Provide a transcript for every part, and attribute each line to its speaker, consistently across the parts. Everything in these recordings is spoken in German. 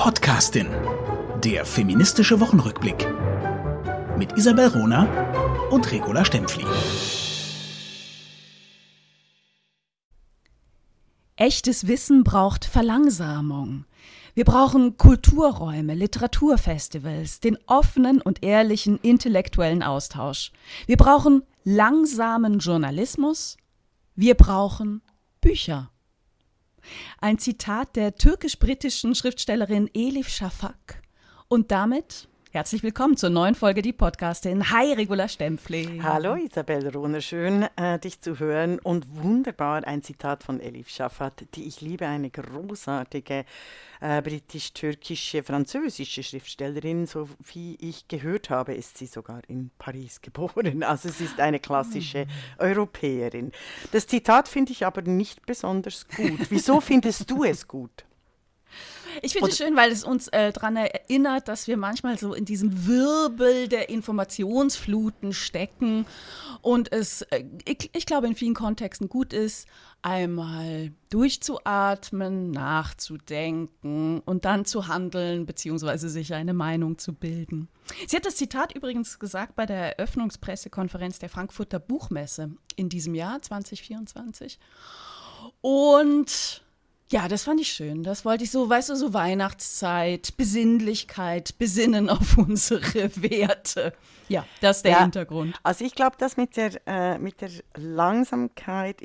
Speaker 1: Podcastin. Der feministische Wochenrückblick. Mit Isabel Rohner und Regula Stempfli.
Speaker 2: Echtes Wissen braucht Verlangsamung. Wir brauchen Kulturräume, Literaturfestivals, den offenen und ehrlichen intellektuellen Austausch. Wir brauchen langsamen Journalismus. Wir brauchen Bücher. Ein Zitat der türkisch-britischen Schriftstellerin Elif Shafak. Und damit herzlich willkommen zur neuen Folge Die Podcastin. Hi, Regula Stempfli.
Speaker 3: Hallo Isabel Rohner, schön dich zu hören und wunderbar ein Zitat von Elif Shafak, die ich liebe, eine großartige britisch-türkische, französische Schriftstellerin. So wie ich gehört habe, ist sie sogar in Paris geboren. Also sie ist eine klassische Europäerin. Das Zitat finde ich aber nicht besonders gut. Wieso findest du es gut?
Speaker 2: Ich finde es schön, weil es uns daran erinnert, dass wir manchmal so in diesem Wirbel der Informationsfluten stecken und es, ich glaube, in vielen Kontexten gut ist, einmal durchzuatmen, nachzudenken und dann zu handeln beziehungsweise sich eine Meinung zu bilden. Sie hat das Zitat übrigens gesagt bei der Eröffnungspressekonferenz der Frankfurter Buchmesse in diesem Jahr 2024 und ja, das fand ich schön. Das wollte ich so, weißt du, so Weihnachtszeit, Besinnlichkeit, besinnen auf unsere Werte. Ja, das ist der Hintergrund.
Speaker 3: Also ich glaube, das mit der Langsamkeit,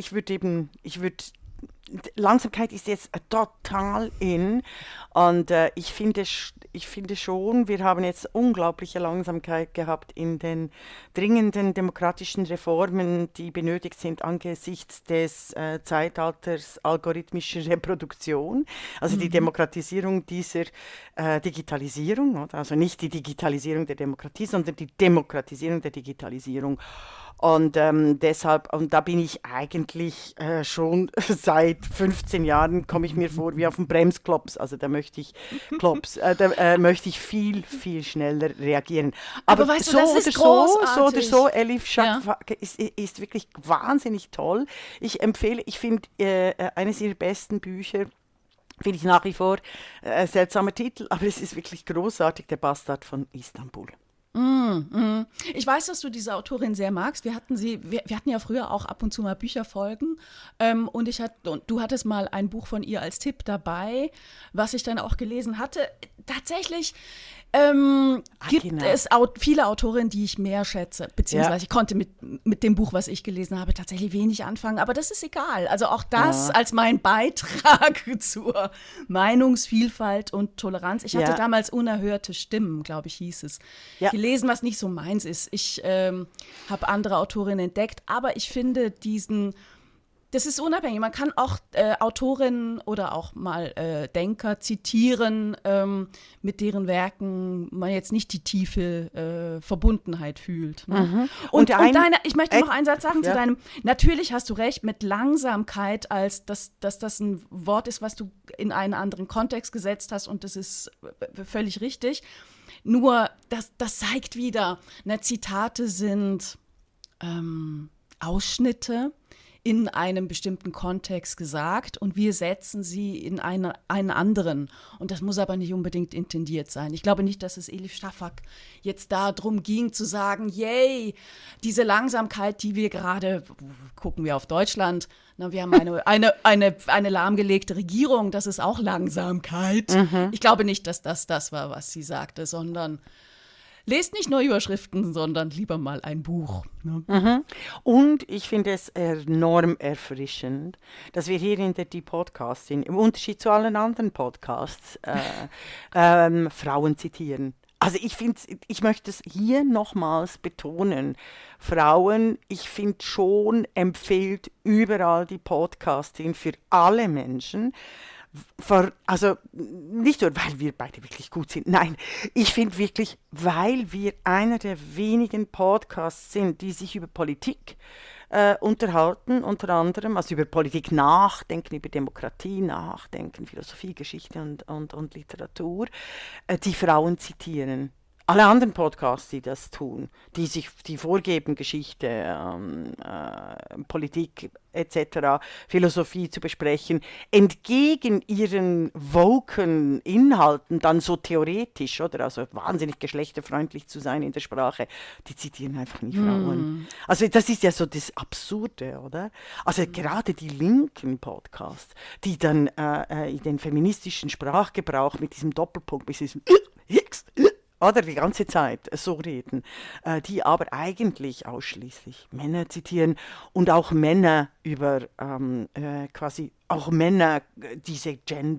Speaker 3: Langsamkeit ist jetzt total in und ich finde schon, wir haben jetzt unglaubliche Langsamkeit gehabt in den dringenden demokratischen Reformen, die benötigt sind angesichts des Zeitalters algorithmischer Reproduktion, also die Demokratisierung dieser Digitalisierung, oder? Also nicht die Digitalisierung der Demokratie, sondern die Demokratisierung der Digitalisierung. Und deshalb, und da bin ich eigentlich schon seit 15 Jahren, komme ich mir vor wie auf dem Bremsklops. Also da möchte ich viel, viel schneller reagieren. Aber weißt du, das ist großartig. So, Elif Shafak ist wirklich wahnsinnig toll. Ich finde eines ihrer besten Bücher, finde ich nach wie vor seltsamer Titel, aber es ist wirklich großartig, Der Bastard von Istanbul.
Speaker 2: Ich weiß, dass du diese Autorin sehr magst. Wir hatten ja früher auch ab und zu mal Bücherfolgen und du hattest mal ein Buch von ihr als Tipp dabei, was ich dann auch gelesen hatte. Tatsächlich gibt es viele Autorinnen, die ich mehr schätze, beziehungsweise ich konnte mit dem Buch, was ich gelesen habe, tatsächlich wenig anfangen, aber das ist egal. Also auch das als mein Beitrag zur Meinungsvielfalt und Toleranz. Ich hatte damals Unerhörte Stimmen, glaube ich, hieß es, gelesen, was nicht so meins ist. Ich habe andere Autorinnen entdeckt, aber ich finde das ist unabhängig. Man kann auch Autorinnen oder auch mal Denker zitieren, mit deren Werken man jetzt nicht die tiefe Verbundenheit fühlt. Ne?
Speaker 3: Mhm.
Speaker 2: Und ich möchte noch einen Satz sagen zu deinem, natürlich hast du recht, mit Langsamkeit, dass das ein Wort ist, was du in einen anderen Kontext gesetzt hast und das ist völlig richtig. Nur, das zeigt wieder, Zitate sind Ausschnitte in einem bestimmten Kontext gesagt und wir setzen sie in einen anderen. Und das muss aber nicht unbedingt intendiert sein. Ich glaube nicht, dass es Elif Shafak jetzt darum ging zu sagen, yay, diese Langsamkeit, die wir gerade, gucken wir auf Deutschland, wir haben eine lahmgelegte Regierung, das ist auch Langsamkeit. Ich glaube nicht, dass das war, was sie sagte, sondern lest nicht nur Überschriften, sondern lieber mal ein Buch. Ne?
Speaker 3: Und ich finde es enorm erfrischend, dass wir hier in der Die Podcastin, im Unterschied zu allen anderen Podcasts, Frauen zitieren. Also ich möchte es hier nochmals betonen. Frauen, ich finde schon, empfiehlt überall die Podcastin für alle Menschen. Also nicht nur, weil wir beide wirklich gut sind, nein, ich finde wirklich, weil wir einer der wenigen Podcasts sind, die sich über Politik unterhalten, unter anderem, also über Politik nachdenken, über Demokratie nachdenken, Philosophie, Geschichte und Literatur, die Frauen zitieren. Alle anderen Podcasts, die das tun, die vorgeben, Geschichte, Politik etc., Philosophie zu besprechen, entgegen ihren woken Inhalten dann so theoretisch, oder also wahnsinnig geschlechterfreundlich zu sein in der Sprache, die zitieren einfach nie Frauen. Also das ist ja so das Absurde, oder? Also gerade die linken Podcasts, die dann in den feministischen Sprachgebrauch mit diesem Doppelpunkt, mit diesem oder die ganze Zeit so reden, die aber eigentlich ausschließlich Männer zitieren und auch Männer über quasi auch Männer diese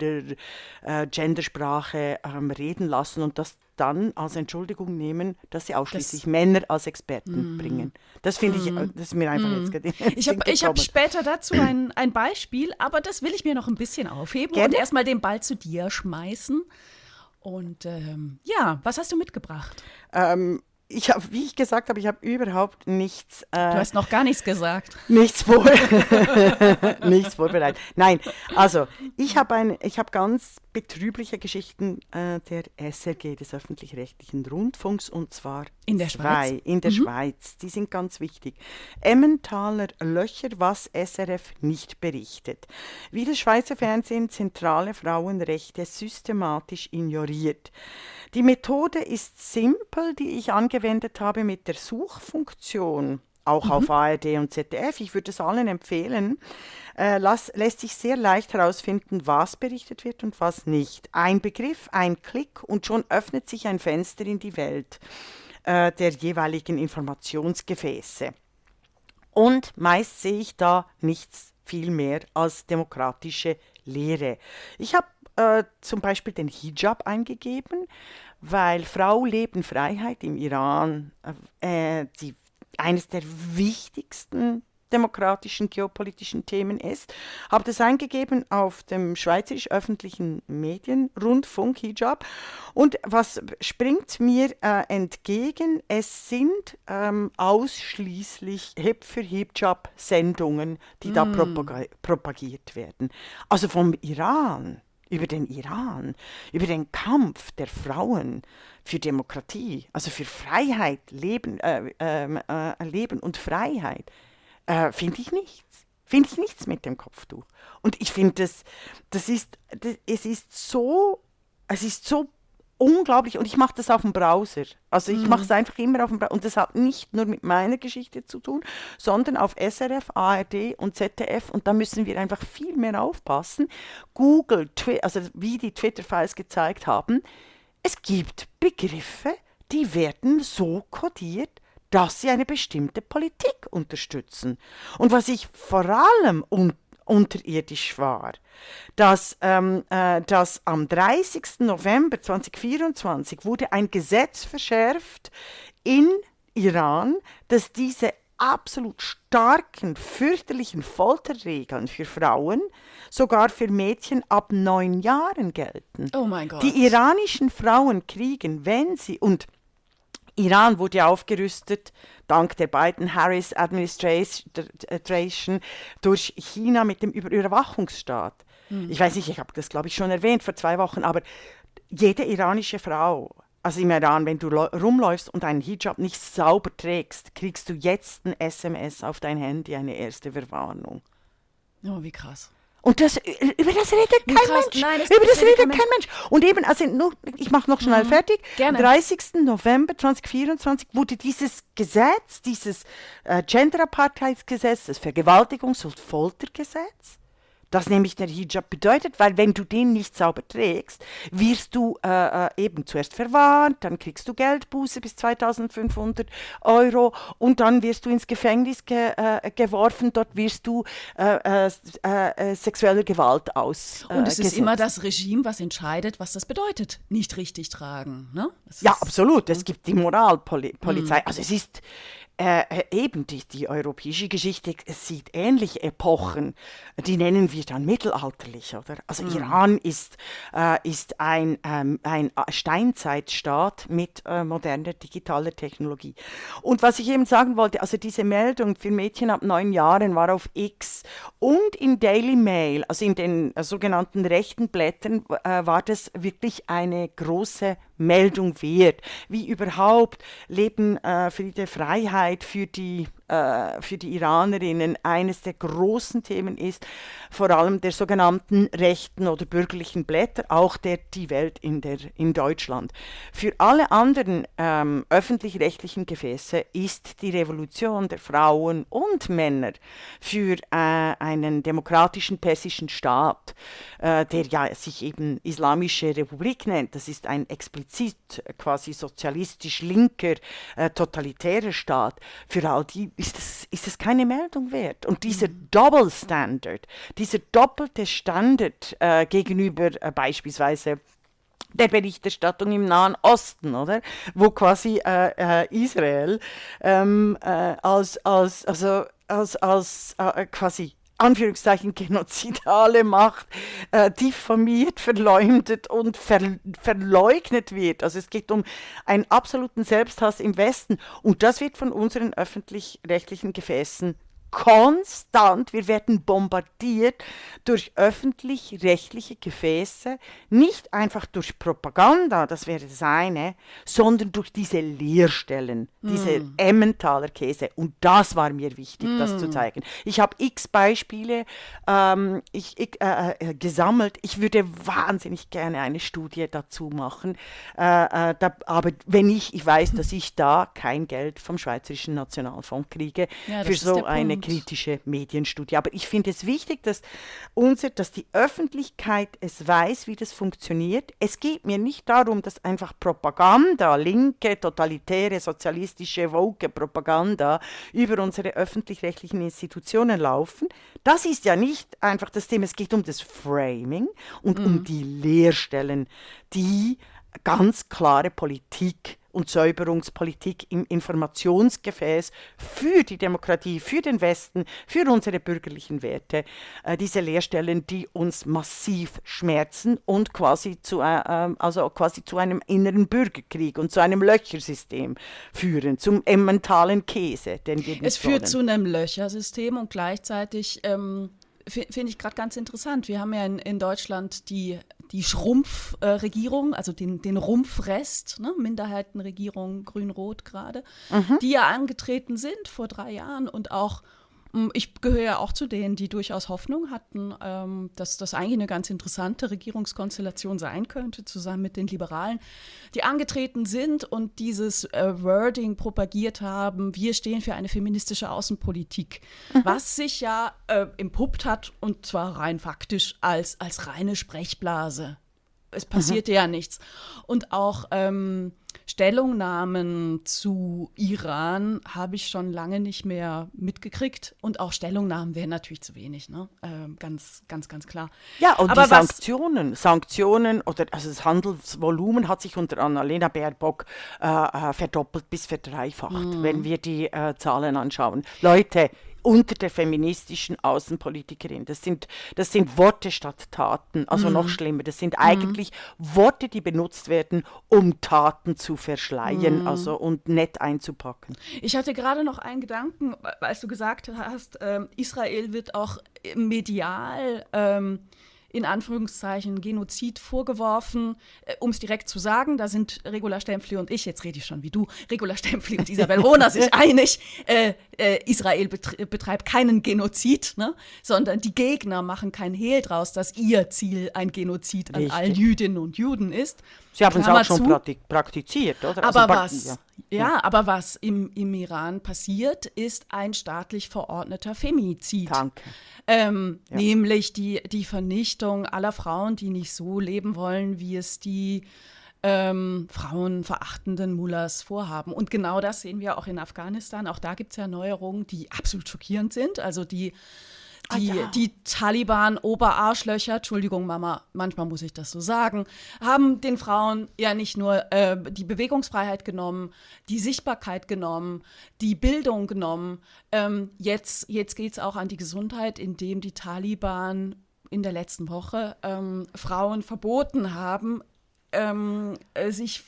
Speaker 3: Gendersprache reden lassen und das dann als Entschuldigung nehmen, dass sie ausschließlich Männer als Experten bringen. Das finde ich, das ist mir einfach jetzt
Speaker 2: Ich hab später dazu ein Beispiel, aber das will ich mir noch ein bisschen aufheben und erstmal den Ball zu dir schmeißen. Und was hast du mitgebracht?
Speaker 3: Wie ich gesagt habe, ich habe überhaupt nichts.
Speaker 2: Du hast noch gar nichts gesagt.
Speaker 3: Nichts vorbereitet. Nein, also ich habe ganz betrübliche Geschichten der SRG, des öffentlich-rechtlichen Rundfunks, und zwar
Speaker 2: in der Schweiz.
Speaker 3: In der Schweiz. Die sind ganz wichtig. Emmentaler Löcher, was SRF nicht berichtet. Wie das Schweizer Fernsehen zentrale Frauenrechte systematisch ignoriert. Die Methode ist simpel, die ich angewendet habe mit der Suchfunktion, auch auf ARD und ZDF. Ich würde es allen empfehlen. Lässt sich sehr leicht herausfinden, was berichtet wird und was nicht. Ein Begriff, ein Klick und schon öffnet sich ein Fenster in die Welt der jeweiligen Informationsgefäße. Und meist sehe ich da nichts viel mehr als demokratische Lehre. Ich habe zum Beispiel den Hijab eingegeben, weil Frau, Leben, Freiheit im Iran eines der wichtigsten demokratischen geopolitischen Themen ist. Habe das eingegeben auf dem schweizerisch-öffentlichen Medienrundfunk Hijab und was springt mir entgegen? Es sind ausschließlich Hip-für-Hijab-Sendungen, die da propagiert werden. Also vom Iran, über den Kampf der Frauen für Demokratie, also für Freiheit, Leben und Freiheit, finde ich nichts. Finde ich nichts mit dem Kopftuch. Und ich finde, es ist so unglaublich, und ich mache das auf dem Browser. Also ich mache es einfach immer auf dem Browser. Und das hat nicht nur mit meiner Geschichte zu tun, sondern auf SRF, ARD und ZDF. Und da müssen wir einfach viel mehr aufpassen. Google, also wie die Twitter-Files gezeigt haben, es gibt Begriffe, die werden so kodiert, dass sie eine bestimmte Politik unterstützen. Und was ich vor allem unterirdisch war, dass am 30. November 2024 wurde ein Gesetz verschärft in Iran, dass diese absolut starken, fürchterlichen Folterregeln für Frauen sogar für Mädchen ab 9 Jahren gelten.
Speaker 2: Oh mein Gott.
Speaker 3: Die iranischen Frauen kriegen, wenn sie, und Iran wurde aufgerüstet, dank der beiden Harris-Administration, durch China mit dem Überwachungsstaat. Ich weiß nicht, ich habe das, glaube ich, schon erwähnt vor 2 Wochen, aber jede iranische Frau, also im Iran, wenn du rumläufst und einen Hijab nicht sauber trägst, kriegst du jetzt ein SMS auf dein Handy, eine erste Verwarnung.
Speaker 2: Oh, wie krass.
Speaker 3: Und über das redet kein Mensch. Nein, über das redet kein Mensch. Und eben, also ich mache noch schnell fertig.
Speaker 2: Gerne.
Speaker 3: Am 30. November 2024 wurde dieses Gesetz, dieses Gender-Apartheidsgesetz, das Vergewaltigungs- und Foltergesetz, das nämlich der Hijab bedeutet, weil wenn du den nicht sauber trägst, wirst du eben zuerst verwarnt, dann kriegst du Geldbuße bis 2.500 € und dann wirst du ins Gefängnis geworfen, dort wirst du sexuelle Gewalt ausgesetzt.
Speaker 2: Und es ist immer das Regime, was entscheidet, was das bedeutet, nicht richtig tragen. Ne?
Speaker 3: Ja, absolut, es gibt die Moralpolizei. Also eben die europäische Geschichte sieht ähnliche Epochen, die nennen wir dann mittelalterlich, oder? Also Iran ist ein Steinzeitstaat mit moderner digitaler Technologie. Und was ich eben sagen wollte, also diese Meldung für Mädchen ab 9 Jahren war auf X und in Daily Mail, also in den sogenannten rechten Blättern, war das wirklich eine große Meldung wert, wie überhaupt Leben, Friede, Freiheit für die Iranerinnen eines der großen Themen ist, vor allem der sogenannten rechten oder bürgerlichen Blätter, auch der Die Welt in Deutschland. Für alle anderen öffentlich-rechtlichen Gefäße ist die Revolution der Frauen und Männer für einen demokratischen persischen Staat, der ja sich eben Islamische Republik nennt, das ist ein explizit quasi sozialistisch-linker, totalitärer Staat, für all die ist es keine Meldung wert. Und dieser Double Standard, dieser doppelte Standard gegenüber beispielsweise der Berichterstattung im Nahen Osten, oder? Wo quasi Israel als quasi Anführungszeichen genozidale Macht diffamiert, verleumdet und verleugnet wird. Also es geht um einen absoluten Selbsthass im Westen und das wird von unseren öffentlich-rechtlichen Gefäßen konstant, wir werden bombardiert durch öffentlich-rechtliche Gefäße, nicht einfach durch Propaganda, das wäre das eine, sondern durch diese Leerstellen, diese Emmentaler Käse. Und das war mir wichtig, das zu zeigen. Ich habe x Beispiele gesammelt. Ich würde wahnsinnig gerne eine Studie dazu machen, aber wenn ich weiß, dass ich da kein Geld vom Schweizerischen Nationalfonds kriege, für so eine kritische Medienstudie. Aber ich finde es wichtig, dass die Öffentlichkeit es weiß, wie das funktioniert. Es geht mir nicht darum, dass einfach Propaganda, linke, totalitäre, sozialistische, woke Propaganda über unsere öffentlich-rechtlichen Institutionen laufen. Das ist ja nicht einfach das Thema. Es geht um das Framing und um die Leerstellen, die ganz klare Politik und Säuberungspolitik im Informationsgefäß für die Demokratie, für den Westen, für unsere bürgerlichen Werte, diese Leerstellen, die uns massiv schmerzen und quasi zu einem inneren Bürgerkrieg und zu einem Löchersystem führen, zum mentalen Käse, den wir nicht
Speaker 2: Es führt
Speaker 3: wollen.
Speaker 2: zu einem Löchersystem und gleichzeitig finde ich gerade ganz interessant. Wir haben ja in Deutschland die Schrumpfregierung, also den Rumpfrest, ne, Minderheitenregierung Grün-Rot gerade, die ja angetreten sind vor 3 Jahren und auch, ich gehöre ja auch zu denen, die durchaus Hoffnung hatten, dass das eigentlich eine ganz interessante Regierungskonstellation sein könnte, zusammen mit den Liberalen, die angetreten sind und dieses Wording propagiert haben, wir stehen für eine feministische Außenpolitik, was sich ja entpuppt hat, und zwar rein faktisch als reine Sprechblase. Es passierte ja nichts. Und auch Stellungnahmen zu Iran habe ich schon lange nicht mehr mitgekriegt. Und auch Stellungnahmen wären natürlich zu wenig, ne? Ganz klar.
Speaker 3: Ja, und
Speaker 2: aber
Speaker 3: die Sanktionen oder also das Handelsvolumen hat sich unter Annalena Baerbock verdoppelt bis verdreifacht, wenn wir die Zahlen anschauen. Leute, unter der feministischen Außenpolitikerin. Das sind Worte statt Taten, also noch schlimmer. Das sind eigentlich Worte, die benutzt werden, um Taten zu verschleiern, also und nett einzupacken.
Speaker 2: Ich hatte gerade noch einen Gedanken, als du gesagt hast, Israel wird auch medial in Anführungszeichen Genozid vorgeworfen. Um es direkt zu sagen, da sind Regula Stempfli und ich, jetzt rede ich schon wie du, Regula Stempfli und Isabel Rohner sich einig, Israel betreibt keinen Genozid, ne? Sondern die Gegner machen kein Hehl draus, dass ihr Ziel ein Genozid an allen Jüdinnen und Juden ist.
Speaker 3: Sie haben es auch schon praktiziert, oder?
Speaker 2: Aber aber was im Iran passiert, ist ein staatlich verordneter Femizid.
Speaker 3: Danke.
Speaker 2: Nämlich die Vernichtung aller Frauen, die nicht so leben wollen, wie es die frauenverachtenden Mullahs vorhaben. Und genau das sehen wir auch in Afghanistan. Auch da gibt es ja Neuerungen, die absolut schockierend sind. Also die Die Taliban-Oberarschlöcher, Entschuldigung Mama, manchmal muss ich das so sagen, haben den Frauen ja nicht nur die Bewegungsfreiheit genommen, die Sichtbarkeit genommen, die Bildung genommen. Jetzt geht es auch an die Gesundheit, indem die Taliban in der letzten Woche Frauen verboten haben, sich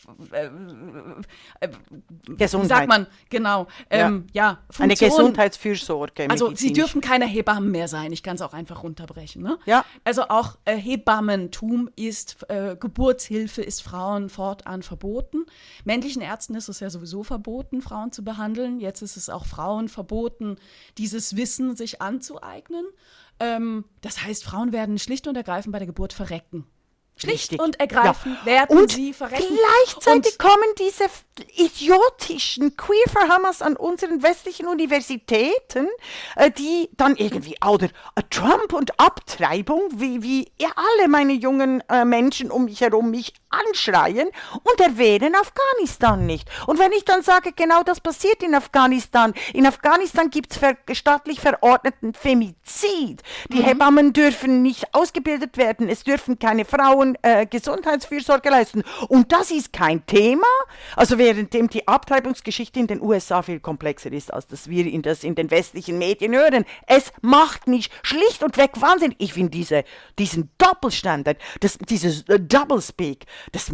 Speaker 3: Gesundheit.
Speaker 2: sagt man, genau,
Speaker 3: eine Gesundheitsfürsorge.
Speaker 2: Also sie dürfen keine Hebammen mehr sein, ich kann es auch einfach runterbrechen. Ne?
Speaker 3: Ja.
Speaker 2: Also auch Hebammentum ist, Geburtshilfe ist Frauen fortan verboten. Männlichen Ärzten ist es ja sowieso verboten, Frauen zu behandeln. Jetzt ist es auch Frauen verboten, dieses Wissen sich anzueignen. Das heißt, Frauen werden schlicht und ergreifend bei der Geburt verrecken. Schlicht und ergreifend werden sie verrecken.
Speaker 3: Gleichzeitig kommen diese idiotischen Queer-Verhammers an unseren westlichen Universitäten, die dann irgendwie, oder Trump und Abtreibung, wie alle meine jungen Menschen um mich herum mich anschreien und erwähnen Afghanistan nicht. Und wenn ich dann sage, genau das passiert in Afghanistan gibt es staatlich verordneten Femizid. Die Hebammen dürfen nicht ausgebildet werden, es dürfen keine Frauen Gesundheitsfürsorge leisten. Und das ist kein Thema. Also währenddem die Abtreibungsgeschichte in den USA viel komplexer ist, als dass wir in den westlichen Medien hören. Es macht mich schlicht und weg wahnsinnig. Ich finde diesen Doppelstandard, dieses Doublespeak, das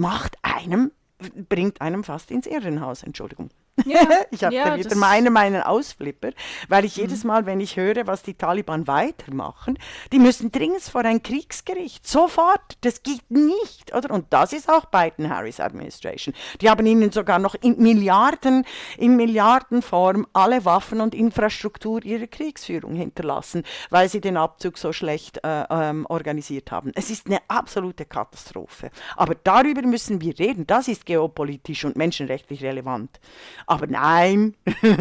Speaker 3: bringt einem fast ins Irrenhaus. Entschuldigung.
Speaker 2: Ja,
Speaker 3: ich habe da wieder meinen Ausflipper, weil ich jedes Mal, wenn ich höre, was die Taliban weitermachen, die müssen dringend vor ein Kriegsgericht, sofort, das geht nicht, oder? Und das ist auch Biden-Harris-Administration. Die haben ihnen sogar noch in Milliardenform alle Waffen und Infrastruktur ihrer Kriegsführung hinterlassen, weil sie den Abzug so schlecht organisiert haben. Es ist eine absolute Katastrophe. Aber darüber müssen wir reden, das ist geopolitisch und menschenrechtlich relevant. Aber nein,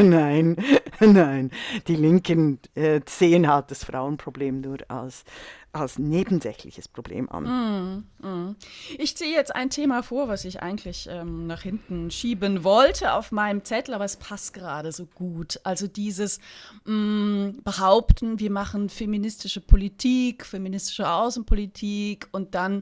Speaker 3: nein. Die Linken sehen halt das Frauenproblem nur als nebensächliches Problem an.
Speaker 2: Ich ziehe jetzt ein Thema vor, was ich eigentlich nach hinten schieben wollte auf meinem Zettel, aber es passt gerade so gut. Also dieses Behaupten, wir machen feministische Politik, feministische Außenpolitik und dann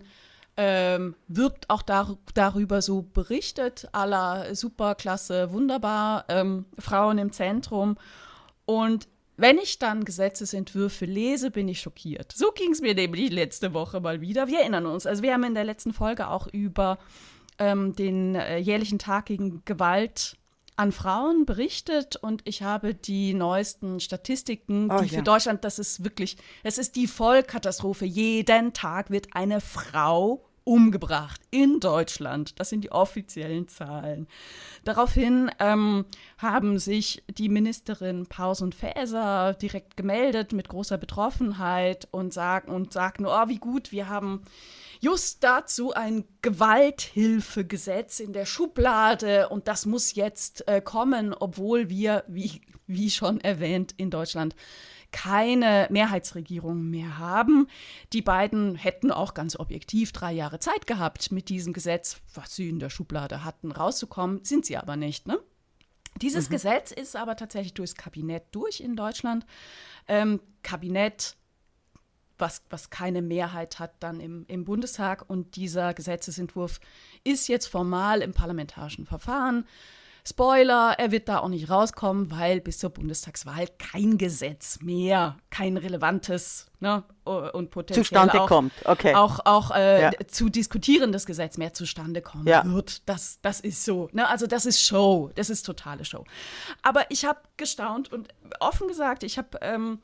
Speaker 2: wird auch darüber so berichtet, à la superklasse, wunderbar, Frauen im Zentrum. Und wenn ich dann Gesetzesentwürfe lese, bin ich schockiert. So ging es mir nämlich letzte Woche mal wieder. Wir erinnern uns, also wir haben in der letzten Folge auch über den jährlichen Tag gegen Gewalt an Frauen berichtet und ich habe die neuesten Statistiken, für Deutschland, das ist die Vollkatastrophe. Jeden Tag wird eine Frau umgebracht in Deutschland. Das sind die offiziellen Zahlen. Daraufhin haben sich die Ministerin Paus und Faeser direkt gemeldet mit großer Betroffenheit und sagten, oh, wie gut, wir haben just dazu ein Gewalthilfegesetz in der Schublade und das muss jetzt kommen, obwohl wir, wie schon erwähnt, in Deutschland keine Mehrheitsregierung mehr haben. Die beiden hätten auch ganz objektiv 3 Jahre Zeit gehabt, mit diesem Gesetz, was sie in der Schublade hatten, rauszukommen. Sind sie aber nicht, ne? Dieses Gesetz ist aber tatsächlich durchs Kabinett durch in Deutschland. Kabinett, was keine Mehrheit hat dann im Bundestag. Und dieser Gesetzesentwurf ist jetzt formal im parlamentarischen Verfahren. Spoiler, er wird da auch nicht rauskommen, weil bis zur Bundestagswahl kein Gesetz mehr, kein relevantes, ne, und potenziell
Speaker 3: zustande kommt. Okay.
Speaker 2: auch zu diskutierendes Gesetz mehr zustande kommen wird. Das ist so. Ne? Also das ist Show, das ist totale Show. Aber ich habe gestaunt und offen gesagt, ich habe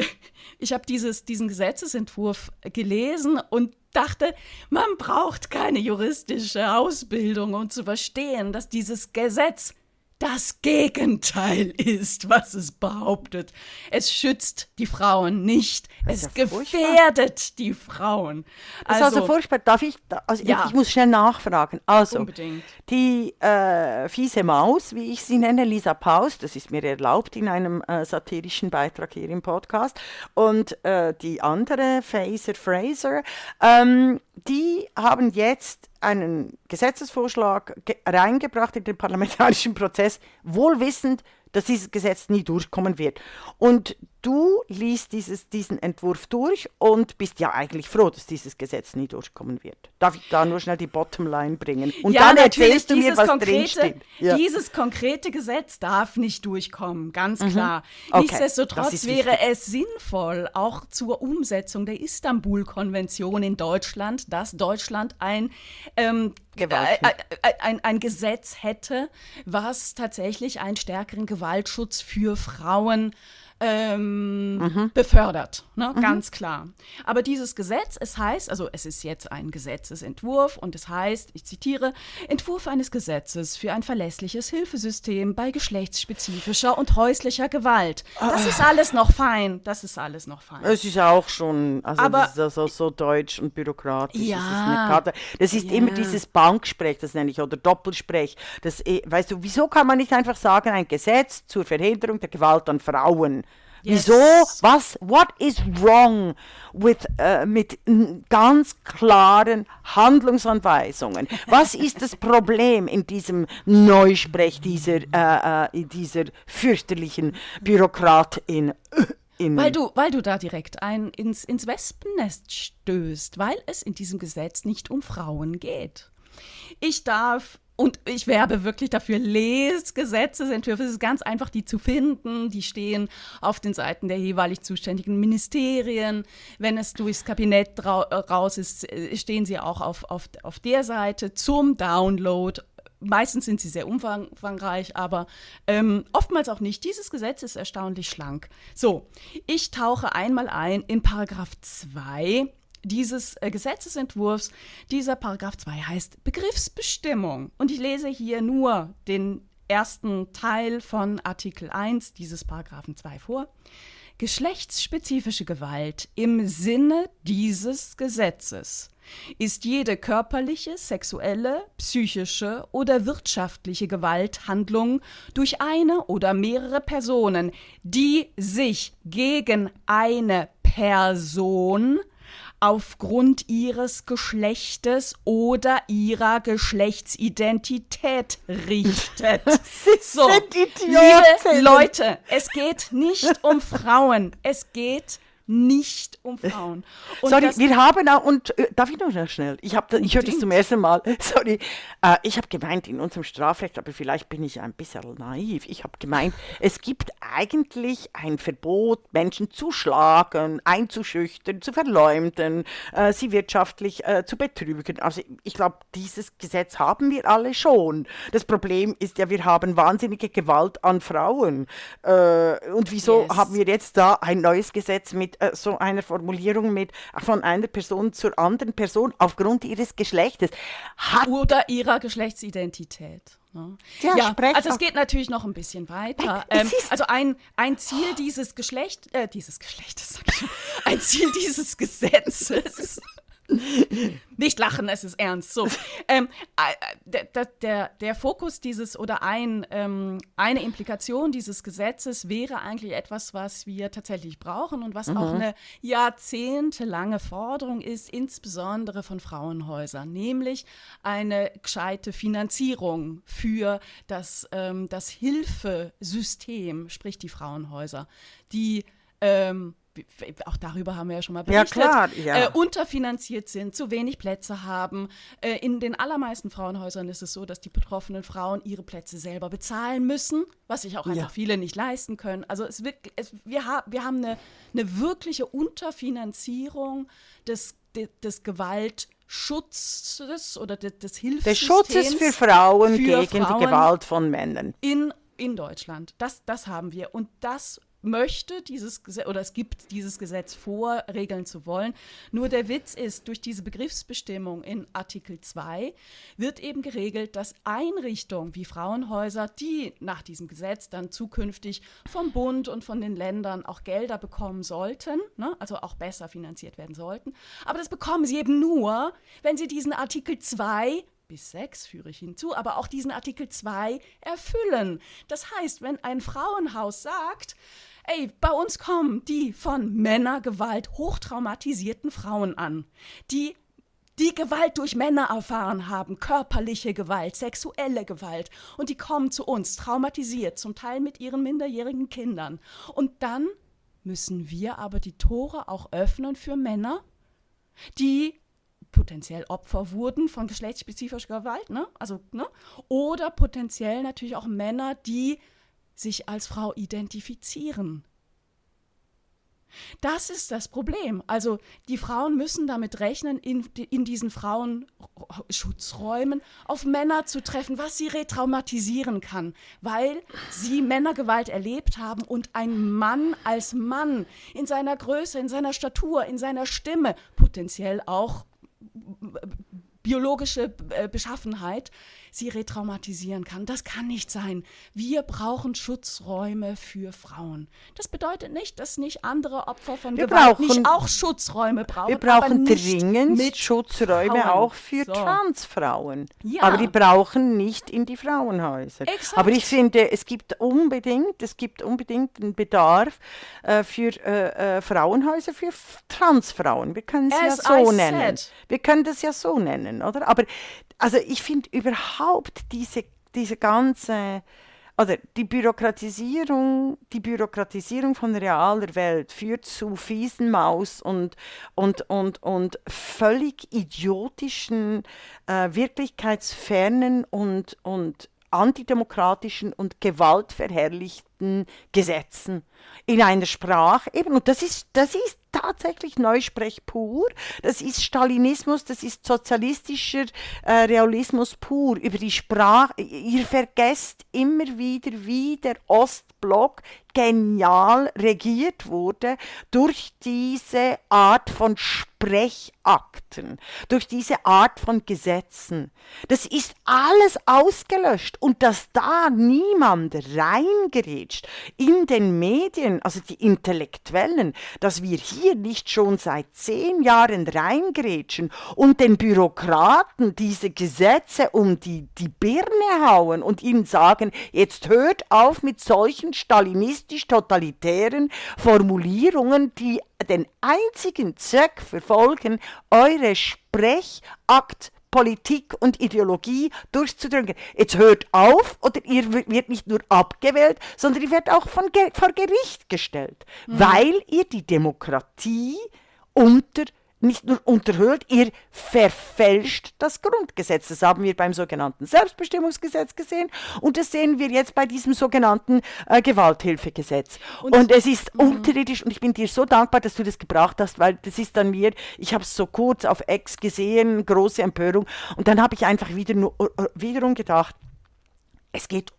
Speaker 2: diesen Gesetzesentwurf gelesen und dachte, man braucht keine juristische Ausbildung, um zu verstehen, dass dieses Gesetz das Gegenteil ist, was es behauptet. Es schützt die Frauen nicht. Es gefährdet die Frauen.
Speaker 3: Das ist also furchtbar. Ich muss schnell nachfragen. Also,
Speaker 2: unbedingt.
Speaker 3: Die fiese Maus, wie ich sie nenne, Lisa Paus, das ist mir erlaubt in einem satirischen Beitrag hier im Podcast, und die andere, Fraser, die haben jetzt einen Gesetzesvorschlag reingebracht in den parlamentarischen Prozess, wohl wissend, dass dieses Gesetz nie durchkommen wird. Und du liest diesen Entwurf durch und bist ja eigentlich froh, dass dieses Gesetz nie durchkommen wird. Darf ich da nur schnell die Bottomline bringen? Und
Speaker 2: ja,
Speaker 3: dann erzählst du mir, was drinsteht.
Speaker 2: Ja. Dieses konkrete Gesetz darf nicht durchkommen, ganz klar.
Speaker 3: Okay,
Speaker 2: Nichtsdestotrotz wäre es sinnvoll, auch zur Umsetzung der Istanbul-Konvention in Deutschland, dass Deutschland ein Gesetz hätte, was tatsächlich einen stärkeren Gewaltschutz für Frauen befördert, ne? Ganz klar. Aber dieses Gesetz, es ist jetzt ein Gesetzesentwurf und es heißt, ich zitiere, Entwurf eines Gesetzes für ein verlässliches Hilfesystem bei geschlechtsspezifischer und häuslicher Gewalt. Das ist alles noch fein, Es ist
Speaker 3: auch schon,
Speaker 2: aber,
Speaker 3: das ist so deutsch und bürokratisch.
Speaker 2: Ja.
Speaker 3: Das ist immer dieses Banksprech, das nenne ich, oder Doppelsprech. Weißt du, wieso kann man nicht einfach sagen, ein Gesetz zur Verhinderung der Gewalt an Frauen?
Speaker 2: Yes.
Speaker 3: Wieso? What is wrong mit ganz klaren Handlungsanweisungen? Was ist das Problem in diesem Neusprech dieser fürchterlichen Bürokratin?
Speaker 2: Weil du da direkt ins Wespennest stößt, weil es in diesem Gesetz nicht um Frauen geht. Und ich werbe wirklich dafür, lest Gesetzesentwürfe. Es ist ganz einfach, die zu finden. Die stehen auf den Seiten der jeweilig zuständigen Ministerien. Wenn es durchs Kabinett raus ist, stehen sie auch auf der Seite zum Download. Meistens sind sie sehr umfangreich, aber oftmals auch nicht. Dieses Gesetz ist erstaunlich schlank. So, ich tauche einmal ein in Paragraph 2 dieses Gesetzesentwurfs. Dieser Paragraph 2 heißt Begriffsbestimmung. Und ich lese hier nur den ersten Teil von Artikel 1 dieses Paragraphen 2 vor. Geschlechtsspezifische Gewalt im Sinne dieses Gesetzes ist jede körperliche, sexuelle, psychische oder wirtschaftliche Gewalthandlung durch eine oder mehrere Personen, die sich gegen eine Person aufgrund ihres Geschlechtes oder ihrer Geschlechtsidentität richtet.
Speaker 3: So,
Speaker 2: liebe Leute, es geht nicht um Frauen, es geht nicht um Frauen. Und
Speaker 3: wir haben auch, und darf ich noch schnell? Ich höre das zum ersten Mal. Sorry, ich habe gemeint, in unserem Strafrecht, aber vielleicht bin ich ein bisschen naiv. Ich habe gemeint, es gibt eigentlich ein Verbot, Menschen zu schlagen, einzuschüchtern, zu verleumden, sie wirtschaftlich zu betrügen. Also ich glaube, dieses Gesetz haben wir alle schon. Das Problem ist ja, wir haben wahnsinnige Gewalt an Frauen. Und wieso haben wir jetzt da ein neues Gesetz mit so einer Formulierung mit von einer Person zur anderen Person aufgrund ihres Geschlechtes
Speaker 2: oder ihrer Geschlechtsidentität. Ne? Ja, also es geht natürlich noch ein bisschen weiter. Also ein Ziel dieses ein Ziel dieses Gesetzes. Nicht lachen, es ist ernst. So, der Fokus dieses oder eine Implikation dieses Gesetzes wäre eigentlich etwas, was wir tatsächlich brauchen und was auch eine jahrzehntelange Forderung ist, insbesondere von Frauenhäusern, nämlich eine gescheite Finanzierung für das Hilfesystem, sprich die Frauenhäuser, die auch darüber haben wir ja schon mal berichtet, unterfinanziert sind, zu wenig Plätze haben. In den allermeisten Frauenhäusern ist es so, dass die betroffenen Frauen ihre Plätze selber bezahlen müssen, was sich auch einfach viele nicht leisten können. Also wir haben eine wirkliche Unterfinanzierung des Gewaltschutzes oder des Hilfssystems.
Speaker 3: Des Schutzes für Frauen gegen die Gewalt von Männern.
Speaker 2: In Deutschland. Das haben wir. Und das möchte dieses Gesetz, oder es gibt dieses Gesetz vor, regeln zu wollen. Nur der Witz ist, durch diese Begriffsbestimmung in Artikel 2 wird eben geregelt, dass Einrichtungen wie Frauenhäuser, die nach diesem Gesetz dann zukünftig vom Bund und von den Ländern auch Gelder bekommen sollten, ne, also auch besser finanziert werden sollten, aber das bekommen sie eben nur, wenn sie diesen Artikel 2 bis 6 führe ich hinzu, aber auch diesen Artikel 2 erfüllen. Das heißt, wenn ein Frauenhaus sagt, ey, bei uns kommen die von Männergewalt hochtraumatisierten Frauen an, die Gewalt durch Männer erfahren haben, körperliche Gewalt, sexuelle Gewalt, und die kommen zu uns traumatisiert, zum Teil mit ihren minderjährigen Kindern. Und dann müssen wir aber die Tore auch öffnen für Männer, die potenziell Opfer wurden von geschlechtsspezifischer Gewalt, ne? Oder potenziell natürlich auch Männer, die sich als Frau identifizieren. Das ist das Problem. Also die Frauen müssen damit rechnen, in diesen Frauenschutzräumen auf Männer zu treffen, was sie retraumatisieren kann, weil sie Männergewalt erlebt haben und ein Mann als Mann in seiner Größe, in seiner Statur, in seiner Stimme, potenziell auch biologische Beschaffenheit, sie retraumatisieren kann. Das kann nicht sein. Wir brauchen Schutzräume für Frauen. Das bedeutet nicht, dass nicht andere Opfer von Gewalt nicht auch Schutzräume brauchen.
Speaker 3: Wir brauchen
Speaker 2: aber
Speaker 3: dringend Schutzräume
Speaker 2: Frauen.
Speaker 3: auch für Transfrauen.
Speaker 2: Ja.
Speaker 3: Aber die brauchen nicht in die Frauenhäuser.
Speaker 2: Exakt.
Speaker 3: Aber ich finde, es gibt unbedingt einen Bedarf für Frauenhäuser für Transfrauen. Wir können es ja so nennen. Wir können das ja so nennen, oder? Aber also ich finde überhaupt diese ganze, also die Bürokratisierung von realer Welt führt zu fiesen Maus und völlig idiotischen, wirklichkeitsfernen und antidemokratischen und gewaltverherrlichten Gesetzen in einer Sprache. Eben, und das ist tatsächlich Neusprech pur, das ist Stalinismus, das ist sozialistischer Realismus pur. Über die Sprache, ihr vergesst immer wieder, wie der Ostblock genial regiert wurde durch diese Art von Sprechakten, durch diese Art von Gesetzen. Das ist alles ausgelöscht und dass da niemand reingerätscht in den Medien, also die Intellektuellen, dass wir hier nicht schon seit 10 Jahren reingrätschen und den Bürokraten diese Gesetze um die Birne hauen und ihnen sagen, jetzt hört auf mit solchen stalinistisch-totalitären Formulierungen, die den einzigen Zweck verfolgen, eure Sprechakt Politik und Ideologie durchzudrücken. Jetzt hört auf oder ihr wird nicht nur abgewählt, sondern ihr werdet auch vor Gericht gestellt, weil ihr die Demokratie nicht nur unterhöhlt, ihr verfälscht das Grundgesetz. Das haben wir beim sogenannten Selbstbestimmungsgesetz gesehen und das sehen wir jetzt bei diesem sogenannten Gewalthilfegesetz. Und es ist unterirdisch und ich bin dir so dankbar, dass du das gebracht hast, weil das ist dann mir, ich habe es so kurz auf X gesehen, große Empörung und dann habe ich einfach wiederum gedacht, es geht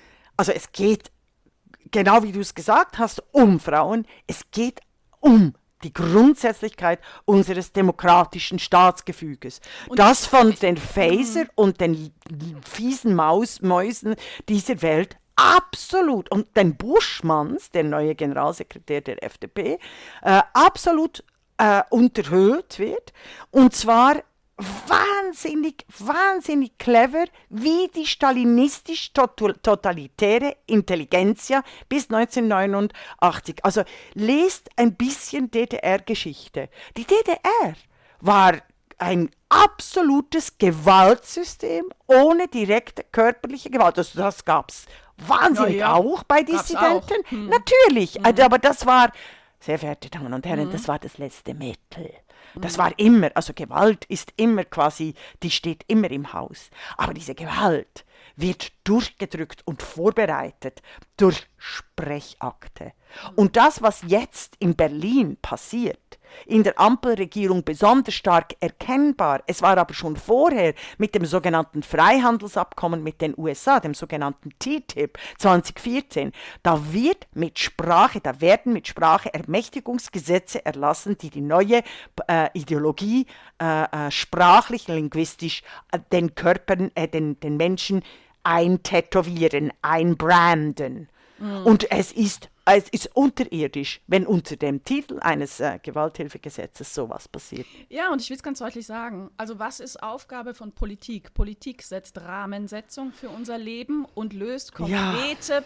Speaker 3: genau wie du es gesagt hast, um Frauen, es geht um die Grundsätzlichkeit unseres demokratischen Staatsgefüges. Und das von den Faser und den fiesen Mäusen dieser Welt absolut, und den Buschmanns, der neue Generalsekretär der FDP, absolut unterhöhlt wird. Und zwar wahnsinnig clever, wie die stalinistisch-totalitäre Intelligenzia bis 1989. Also lest ein bisschen DDR-Geschichte. Die DDR war ein absolutes Gewaltsystem ohne direkte körperliche Gewalt. Also das gab es wahnsinnig auch bei Dissidenten. Auch. Natürlich, aber das war, sehr verehrte Damen und Herren, das war das letzte Mittel. Das war immer, also Gewalt ist immer quasi, die steht immer im Haus. Aber diese Gewalt wird durchgedrückt und vorbereitet durch Sprechakte. Und das, was jetzt in Berlin passiert, in der Ampelregierung besonders stark erkennbar, es war aber schon vorher mit dem sogenannten Freihandelsabkommen mit den USA, dem sogenannten TTIP 2014, da werden mit Sprache Ermächtigungsgesetze erlassen, die neue Ideologie sprachlich, linguistisch den Körpern, den Menschen eintätowieren, einbranden. Und es ist unterirdisch, wenn unter dem Titel eines Gewalthilfegesetzes sowas passiert.
Speaker 2: Ja, und ich will es ganz deutlich sagen, also was ist Aufgabe von Politik? Politik setzt Rahmensetzung für unser Leben und löst konkrete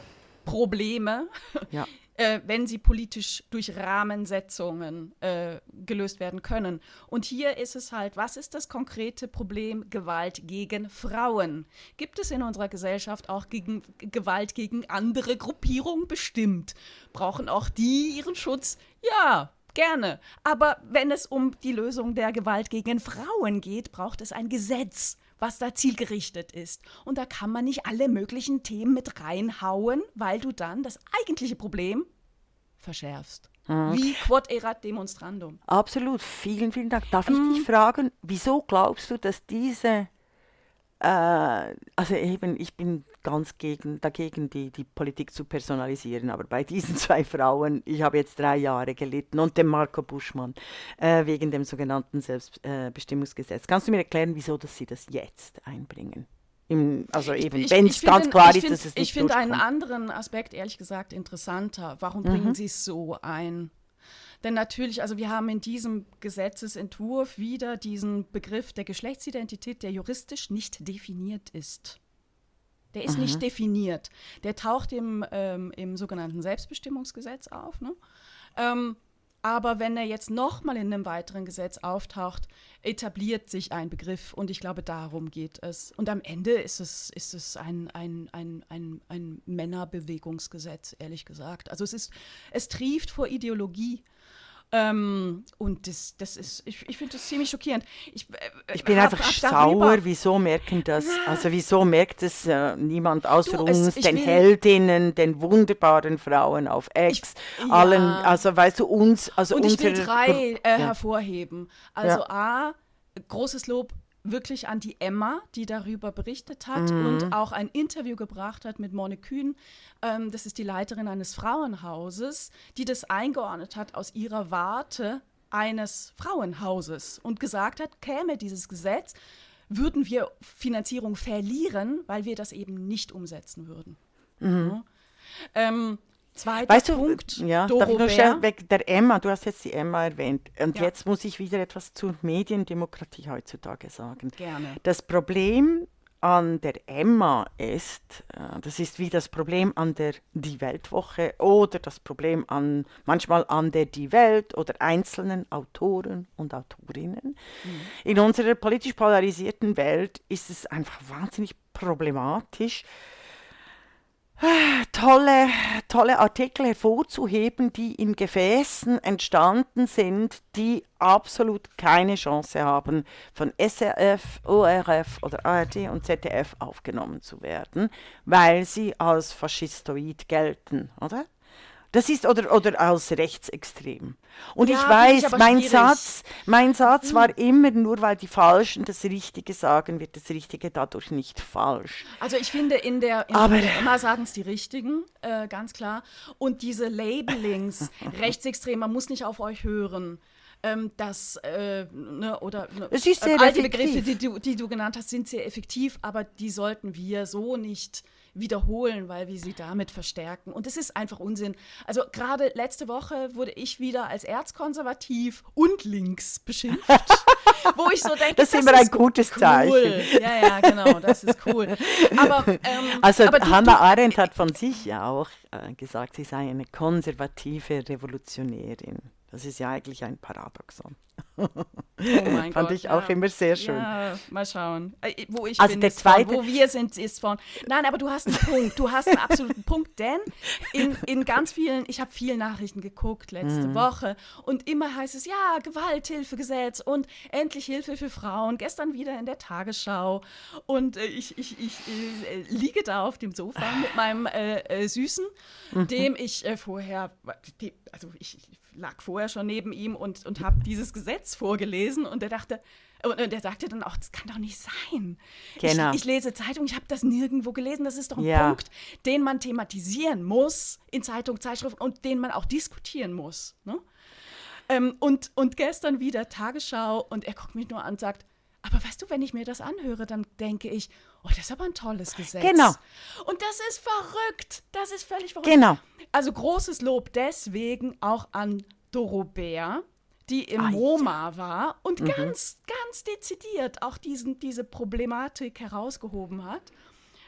Speaker 2: Probleme,
Speaker 3: Ja.
Speaker 2: wenn sie politisch durch Rahmensetzungen gelöst werden können. Und hier ist es halt, was ist das konkrete Problem? Gewalt gegen Frauen. Gibt es in unserer Gesellschaft auch Gewalt gegen andere Gruppierungen? Bestimmt. Brauchen auch die ihren Schutz? Ja, gerne. Aber wenn es um die Lösung der Gewalt gegen Frauen geht, braucht es ein Gesetz, was da zielgerichtet ist. Und da kann man nicht alle möglichen Themen mit reinhauen, weil du dann das eigentliche Problem verschärfst. Wie quod erat demonstrandum.
Speaker 3: Absolut, vielen, vielen Dank. Darf ich dich fragen, wieso glaubst du, dass diese, also eben, ich bin ganz dagegen, die Politik zu personalisieren, aber bei diesen 2 Frauen, ich habe jetzt 3 Jahre gelitten und dem Marco Buschmann wegen dem sogenannten Selbstbestimmungsgesetz. Kannst du mir erklären, wieso dass sie das jetzt einbringen? Also eben, wenn es ganz klar ist, dass es nicht
Speaker 2: Ich finde einen
Speaker 3: durchkommt.
Speaker 2: anderen Aspekt, ehrlich gesagt, interessanter. Warum bringen sie es so ein? Denn natürlich, also wir haben in diesem Gesetzesentwurf wieder diesen Begriff der Geschlechtsidentität, der juristisch nicht definiert ist. Der ist nicht definiert. Der taucht im sogenannten Selbstbestimmungsgesetz auf, ne? Aber wenn er jetzt nochmal in einem weiteren Gesetz auftaucht, etabliert sich ein Begriff und ich glaube, darum geht es. Und am Ende ist es ein Männerbewegungsgesetz, ehrlich gesagt. Also es trieft vor Ideologie. Und ich finde das ziemlich schockierend. Ich
Speaker 3: bin einfach sauer, wieso merken das, also wieso merkt es niemand außer uns, den Heldinnen, den wunderbaren Frauen auf Ex, allen, also weißt du, uns, also
Speaker 2: und ich will 3 hervorheben. Also A, großes Lob wirklich an die Emma, die darüber berichtet hat und auch ein Interview gebracht hat mit Monne Kühn. Das ist die Leiterin eines Frauenhauses, die das eingeordnet hat aus ihrer Warte eines Frauenhauses und gesagt hat, käme dieses Gesetz, würden wir Finanzierung verlieren, weil wir das eben nicht umsetzen würden. Zweiter Punkt,
Speaker 3: ja, darf ich noch schnell weg der Emma, du hast jetzt die Emma erwähnt und jetzt muss ich wieder etwas zur Mediendemokratie heutzutage sagen.
Speaker 2: Gerne.
Speaker 3: Das Problem an der Emma ist, das ist wie das Problem an der Die Weltwoche oder das Problem manchmal an der Die Welt oder einzelnen Autoren und Autorinnen. In unserer politisch polarisierten Welt ist es einfach wahnsinnig problematisch, tolle Artikel hervorzuheben, die in Gefäßen entstanden sind, die absolut keine Chance haben, von SRF, ORF oder ARD und ZDF aufgenommen zu werden, weil sie als faschistoid gelten, oder? Das ist, oder als rechtsextrem. Und
Speaker 2: Ja,
Speaker 3: ich
Speaker 2: finde ich
Speaker 3: weiß,
Speaker 2: aber
Speaker 3: mein Satz war immer, nur weil die Falschen das Richtige sagen, wird das Richtige dadurch nicht falsch.
Speaker 2: Also ich finde, in der Emma sagen es die Richtigen, ganz klar. Und diese Labelings, rechtsextrem, man muss nicht auf euch hören.
Speaker 3: Es ist sehr
Speaker 2: all die
Speaker 3: effektiv.
Speaker 2: Begriffe, die du genannt hast, sind sehr effektiv, aber die sollten wir so nicht wiederholen, weil wir sie damit verstärken. Und das ist einfach Unsinn. Also gerade letzte Woche wurde ich wieder als erzkonservativ und links beschimpft, wo ich so denke,
Speaker 3: das ist immer ein gutes
Speaker 2: cool.
Speaker 3: Zeichen.
Speaker 2: Ja, genau, das ist cool. Aber,
Speaker 3: Hannah Arendt hat von sich ja auch gesagt, sie sei eine konservative Revolutionärin. Das ist ja eigentlich ein Paradoxon.
Speaker 2: Oh mein
Speaker 3: Fand
Speaker 2: Gott,
Speaker 3: ich auch immer sehr schön.
Speaker 2: Ja, mal schauen. Wo ich
Speaker 3: Also
Speaker 2: bin,
Speaker 3: der
Speaker 2: ist vorn,
Speaker 3: zweite-
Speaker 2: wo wir sind, ist vorn. Nein, aber du hast einen Punkt. Du hast einen absoluten Punkt, denn in ganz vielen, ich habe viele Nachrichten geguckt letzte Woche und immer heißt es, ja, Gewalthilfegesetz und endlich Hilfe für Frauen. Gestern wieder in der Tagesschau und ich liege da auf dem Sofa mit meinem Süßen, dem ich vorher, ich lag vorher schon neben ihm und habe dieses Gesetz vorgelesen und er sagte dann auch, das kann doch nicht sein.
Speaker 3: Genau.
Speaker 2: Ich lese Zeitung, ich habe das nirgendwo gelesen. Das ist doch ein
Speaker 3: Ja.
Speaker 2: Punkt, den man thematisieren muss in Zeitung, Zeitschriften und den man auch diskutieren muss. Ne? Und gestern wieder Tagesschau und er guckt mich nur an und sagt, aber weißt du, wenn ich mir das anhöre, dann denke ich, oh, das ist aber ein tolles Gesetz.
Speaker 3: Genau.
Speaker 2: Und das ist verrückt. Das ist völlig verrückt.
Speaker 3: Genau.
Speaker 2: Also großes Lob deswegen auch an Dorobert, die im MoMA war und ganz dezidiert auch diese Problematik herausgehoben hat.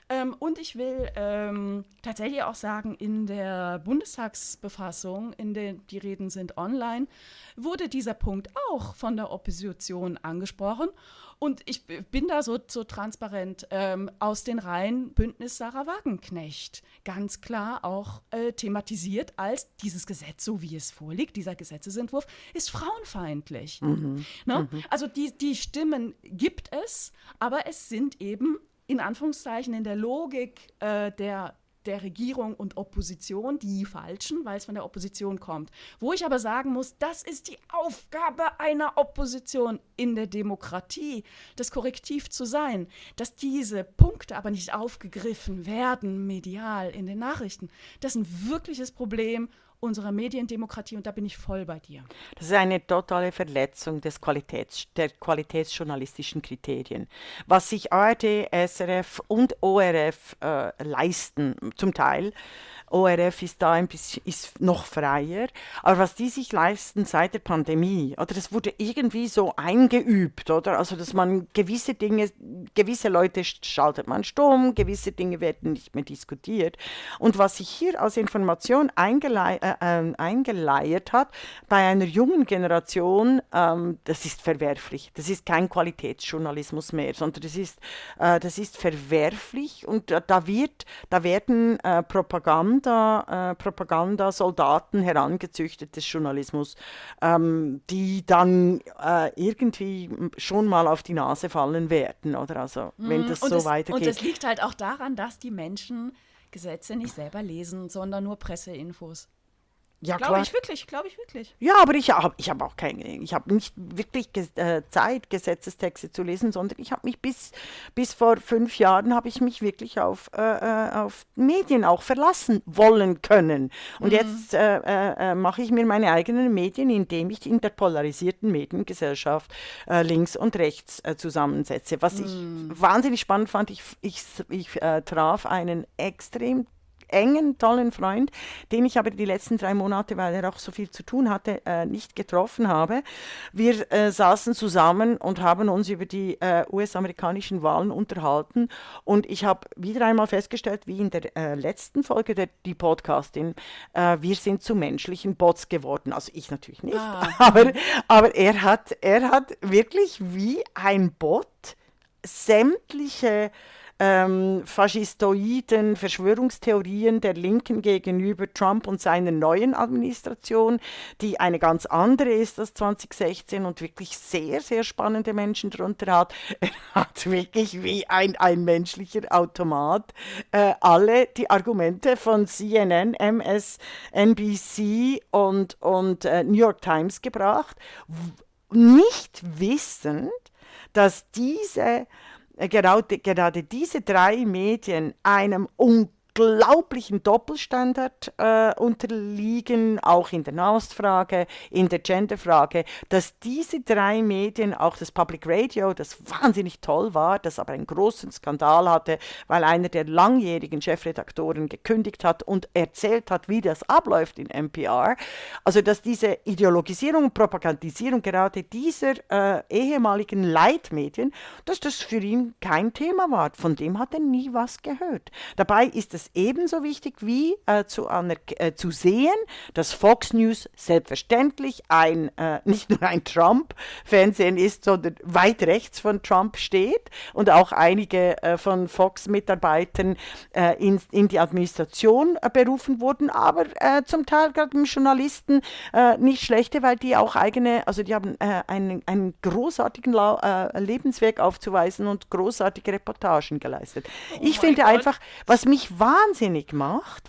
Speaker 2: Und ich will tatsächlich auch sagen, in der Bundestagsbefassung, die Reden sind online, wurde dieser Punkt auch von der Opposition angesprochen. Und ich bin da so transparent aus den Reihen Bündnis Sarah Wagenknecht ganz klar auch thematisiert als dieses Gesetz, so wie es vorliegt, dieser Gesetzesentwurf, ist frauenfeindlich. Ne? Also die Stimmen gibt es, aber es sind eben in Anführungszeichen in der Logik der Regierung und Opposition die falschen, weil es von der Opposition kommt. Wo ich aber sagen muss, das ist die Aufgabe einer Opposition in der Demokratie, das Korrektiv zu sein, dass diese Punkte aber nicht aufgegriffen werden medial in den Nachrichten. Das ist ein wirkliches Problem unserer Mediendemokratie und da bin ich voll bei dir.
Speaker 3: Das ist eine totale Verletzung der qualitätsjournalistischen Kriterien. Was sich ARD, SRF und ORF leisten, zum Teil, ORF ist da ist noch freier, aber was die sich leisten seit der Pandemie, oder das wurde irgendwie so eingeübt, oder? Also, dass man gewisse Leute schaltet man stumm, gewisse Dinge werden nicht mehr diskutiert. Und was sich hier als Information eingeleiert hat bei einer jungen Generation, das ist verwerflich. Das ist kein Qualitätsjournalismus mehr, sondern das ist verwerflich und da werden Propagandasoldaten herangezüchtet des Journalismus, die dann irgendwie schon mal auf die Nase fallen werden, oder? Also, wenn das so weitergeht.
Speaker 2: Und es liegt halt auch daran, dass die Menschen Gesetze nicht selber lesen, sondern nur Presseinfos.
Speaker 3: Ja,
Speaker 2: glaube ich wirklich.
Speaker 3: Ja, aber ich habe nicht wirklich Zeit, Gesetzestexte zu lesen, sondern ich habe mich bis vor 5 Jahren habe ich mich wirklich auf Medien auch verlassen wollen können. Und jetzt mache ich mir meine eigenen Medien, indem ich in der polarisierten Mediengesellschaft links und rechts zusammensetze. Was ich wahnsinnig spannend fand, ich traf einen extrem engen, tollen Freund, den ich aber die letzten 3 Monate, weil er auch so viel zu tun hatte, nicht getroffen habe. Wir saßen zusammen und haben uns über die US-amerikanischen Wahlen unterhalten und ich habe wieder einmal festgestellt, wie in der letzten Folge die Podcastin, wir sind zu menschlichen Bots geworden. Also ich natürlich nicht, aber er hat wirklich wie ein Bot sämtliche faschistoiden Verschwörungstheorien der Linken gegenüber Trump und seiner neuen Administration, die eine ganz andere ist als 2016 und wirklich sehr, sehr spannende Menschen darunter hat. Er hat wirklich wie ein menschlicher Automat alle die Argumente von CNN, MSNBC und New York Times gebracht, nicht wissend, dass gerade diese 3 Medien einem unglaublichen Doppelstandard unterliegen, auch in der Nahostfrage, in der Genderfrage, dass diese 3 Medien, auch das Public Radio, das wahnsinnig toll war, das aber einen großen Skandal hatte, weil einer der langjährigen Chefredaktoren gekündigt hat und erzählt hat, wie das abläuft in NPR, also dass diese Ideologisierung und Propagandisierung gerade dieser ehemaligen Leitmedien, dass das für ihn kein Thema war. Von dem hat er nie was gehört. Dabei ist es ebenso wichtig wie zu sehen, dass Fox News selbstverständlich nicht nur ein Trump-Fernsehen ist, sondern weit rechts von Trump steht und auch einige von Fox-Mitarbeitern in die Administration berufen wurden, aber zum Teil gerade Journalisten nicht schlechte, weil die auch die haben einen großartigen Lebensweg aufzuweisen und großartige Reportagen geleistet. Ich finde einfach, was mich wahnsinnig macht,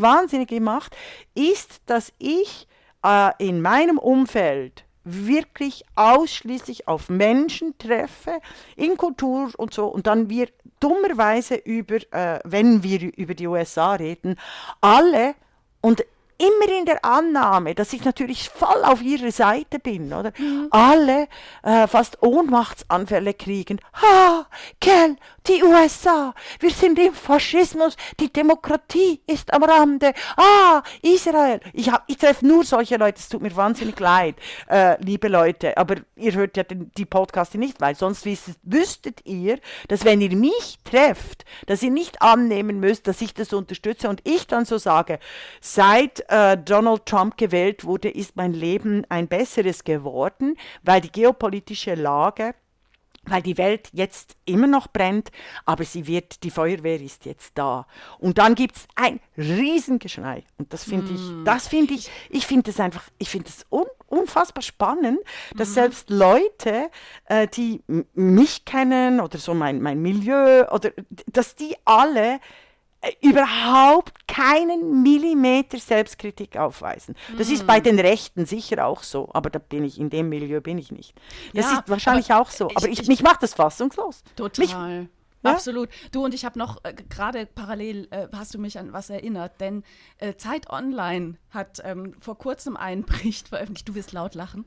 Speaker 3: ist, dass ich in meinem Umfeld wirklich ausschließlich auf Menschen treffe, in Kultur und so, und dann wir dummerweise wenn wir über die USA reden, alle, und immer in der Annahme, dass ich natürlich voll auf ihrer Seite bin, oder? Alle fast Ohnmachtsanfälle kriegen. Kell, die USA, wir sind im Faschismus, die Demokratie ist am Rande. Israel. Ich treffe nur solche Leute, es tut mir wahnsinnig leid, liebe Leute, aber ihr hört ja die Podcasts nicht, weil sonst wüsstet ihr, dass wenn ihr mich trefft, dass ihr nicht annehmen müsst, dass ich das unterstütze und ich dann so sage, seit Donald Trump gewählt wurde, ist mein Leben ein besseres geworden, weil die geopolitische Lage, weil die Welt jetzt immer noch brennt, aber die Feuerwehr ist jetzt da. Und dann gibt es ein Riesengeschrei. Und das finde ich finde es unfassbar spannend, dass selbst Leute, die mich kennen oder so mein Milieu, oder dass die alle überhaupt keinen Millimeter Selbstkritik aufweisen. Das ist bei den Rechten sicher auch so, aber in dem Milieu bin ich nicht. Das ist wahrscheinlich auch so, aber mich macht das fassungslos.
Speaker 2: Total. Absolut. Du, und ich habe noch, gerade parallel hast du mich an was erinnert, denn Zeit Online hat vor kurzem einen Bericht veröffentlicht, du wirst laut lachen,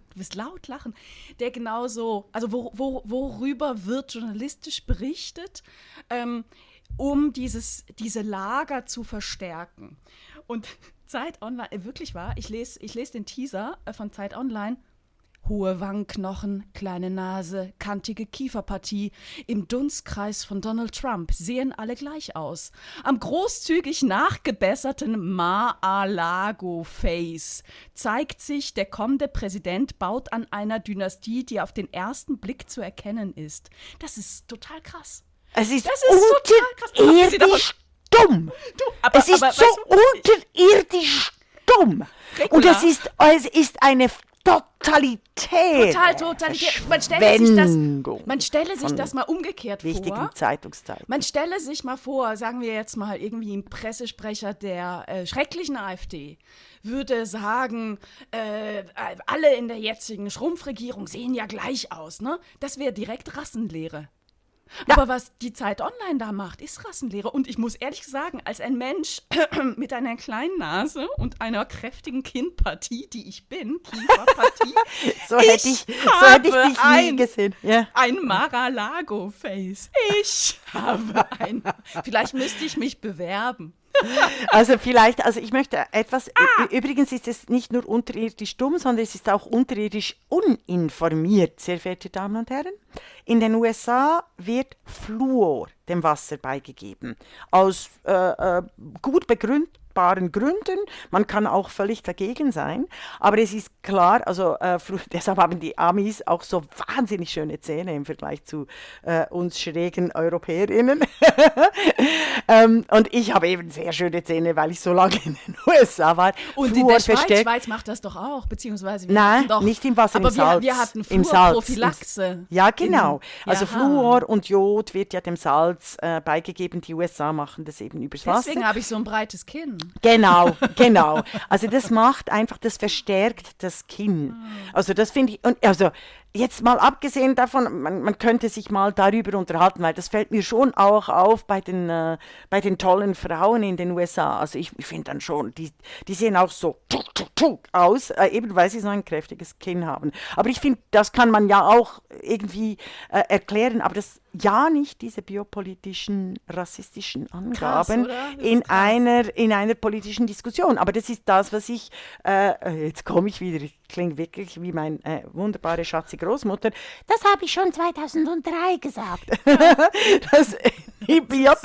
Speaker 2: der genauso, also worüber wird journalistisch berichtet, um diese Lager zu verstärken. Und Zeit Online, wirklich wahr, ich lese den Teaser von Zeit Online. Hohe Wangenknochen, kleine Nase, kantige Kieferpartie. Im Dunstkreis von Donald Trump sehen alle gleich aus. Am großzügig nachgebesserten Mar-a-Lago-Face zeigt sich, der kommende Präsident baut an einer Dynastie, die auf den ersten Blick zu erkennen ist. Das ist total krass.
Speaker 3: Es ist unterirdisch dumm. Es ist so unterirdisch dumm. Und es ist eine totalitär. Man stelle sich das mal umgekehrt vor. Wichtigen Zeitungszeiten.
Speaker 2: Man stelle sich mal vor, sagen wir jetzt mal irgendwie ein Pressesprecher der schrecklichen AfD würde sagen, alle in der jetzigen Schrumpfregierung sehen ja gleich aus, ne? Das wäre direkt Rassenlehre. Ja. Aber was die Zeit Online da macht, ist Rassenlehre. Und ich muss ehrlich sagen, als ein Mensch mit einer kleinen Nase und einer kräftigen Kinnpartie, die ich bin, Kieferpartie,
Speaker 3: so hätte ich dich nie gesehen. Ja.
Speaker 2: Ein Mar-a-Lago-Face. Ich habe ein. Vielleicht müsste ich mich bewerben.
Speaker 3: Also ich möchte etwas, übrigens ist es nicht nur unterirdisch dumm, sondern es ist auch unterirdisch uninformiert, sehr verehrte Damen und Herren. In den USA wird Fluor dem Wasser beigegeben, aus gut begründbaren Gründen. Man kann auch völlig dagegen sein, aber es ist klar, also deshalb haben die Amis auch so wahnsinnig schöne Zähne im Vergleich zu uns schrägen EuropäerInnen. Und ich habe eben sehr schöne Zähne, weil ich so lange in den USA war.
Speaker 2: Und Fluor in der Schweiz macht das doch auch, beziehungsweise
Speaker 3: nicht im Wasser, im Salz.
Speaker 2: Wir hatten Fluorprophylaxe.
Speaker 3: Ja, genau. Also Fluor und Jod wird ja dem Salz beigegeben. Die USA machen das eben übers Wasser.
Speaker 2: Deswegen habe ich so ein breites Kinn.
Speaker 3: Genau. Also das verstärkt das Kinn. Also das finde ich, jetzt mal abgesehen davon, man könnte sich mal darüber unterhalten, weil das fällt mir schon auch auf bei den tollen Frauen in den USA. Also ich finde dann schon, die sehen auch so aus, eben weil sie so ein kräftiges Kinn haben. Aber ich finde, das kann man ja auch irgendwie erklären, aber das ja nicht diese biopolitischen, rassistischen Angaben in einer politischen Diskussion. Aber das ist das, was ich, jetzt komme ich wieder, ich klinge wirklich wie meine wunderbare, schatzige Großmutter, das habe ich schon 2003 gesagt. Die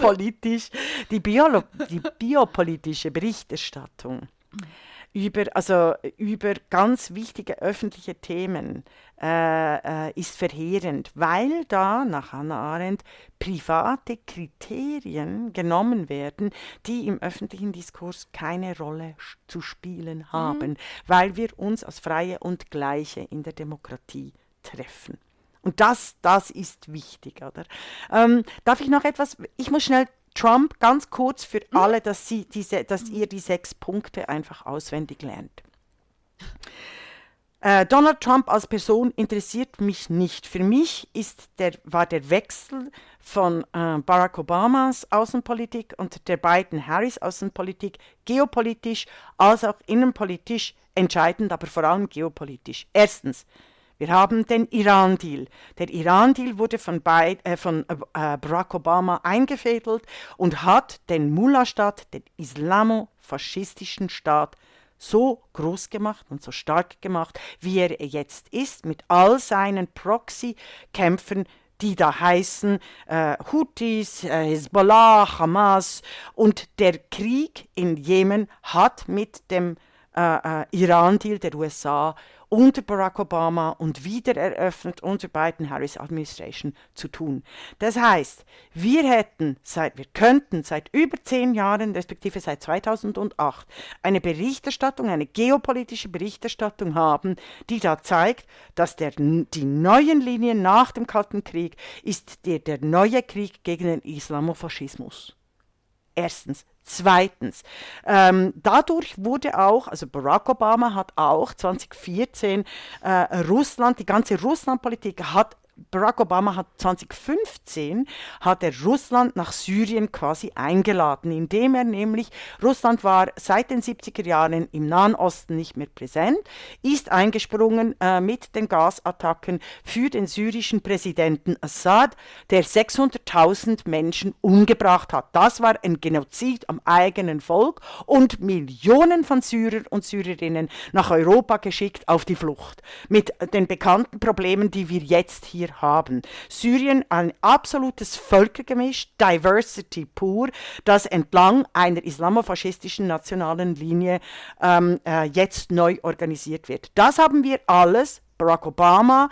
Speaker 3: biopolitische Berichterstattung über ganz wichtige öffentliche Themen ist verheerend, weil da, nach Hannah Arendt, private Kriterien genommen werden, die im öffentlichen Diskurs keine Rolle zu spielen haben, weil wir uns als Freie und Gleiche in der Demokratie treffen. Und das ist wichtig, oder? Darf ich noch etwas? Ich muss schnell Trump ganz kurz für alle, dass ihr die 6 Punkte einfach auswendig lernt. Donald Trump als Person interessiert mich nicht. Für mich war der Wechsel von Barack Obamas Außenpolitik und der beiden Harris Außenpolitik geopolitisch als auch innenpolitisch entscheidend, aber vor allem geopolitisch. Erstens, wir haben den Iran-Deal. Der Iran-Deal wurde von Barack Obama eingefädelt und hat den Mullah-Staat, den islamo-faschistischen Staat, so groß gemacht und so stark gemacht, wie er jetzt ist, mit all seinen Proxy-Kämpfern, die da heißen Houthis, Hezbollah, Hamas. Und der Krieg in Jemen hat mit dem Iran-Deal der USA unter Barack Obama und wieder eröffnet unter Biden Harris Administration zu tun. Das heißt, wir könnten seit über 10 Jahren, respektive seit 2008, eine Berichterstattung, eine geopolitische Berichterstattung haben, die da zeigt, dass die neuen Linien nach dem Kalten Krieg ist der neue Krieg gegen den Islamofaschismus. Erstens. Zweitens, dadurch wurde auch, also Barack Obama hat auch 2014 die ganze Russlandpolitik Barack Obama hat 2015 Russland nach Syrien quasi eingeladen, indem er nämlich, Russland war seit den 70er Jahren im Nahen Osten nicht mehr präsent, ist eingesprungen mit den Gasattacken für den syrischen Präsidenten Assad, der 600.000 Menschen umgebracht hat. Das war ein Genozid am eigenen Volk und Millionen von Syrer und Syrerinnen nach Europa geschickt auf die Flucht. Mit den bekannten Problemen, die wir jetzt hier haben. Syrien ein absolutes Völkergemisch, Diversity pur, das entlang einer islamofaschistischen nationalen Linie jetzt neu organisiert wird. Das haben wir alles Barack Obama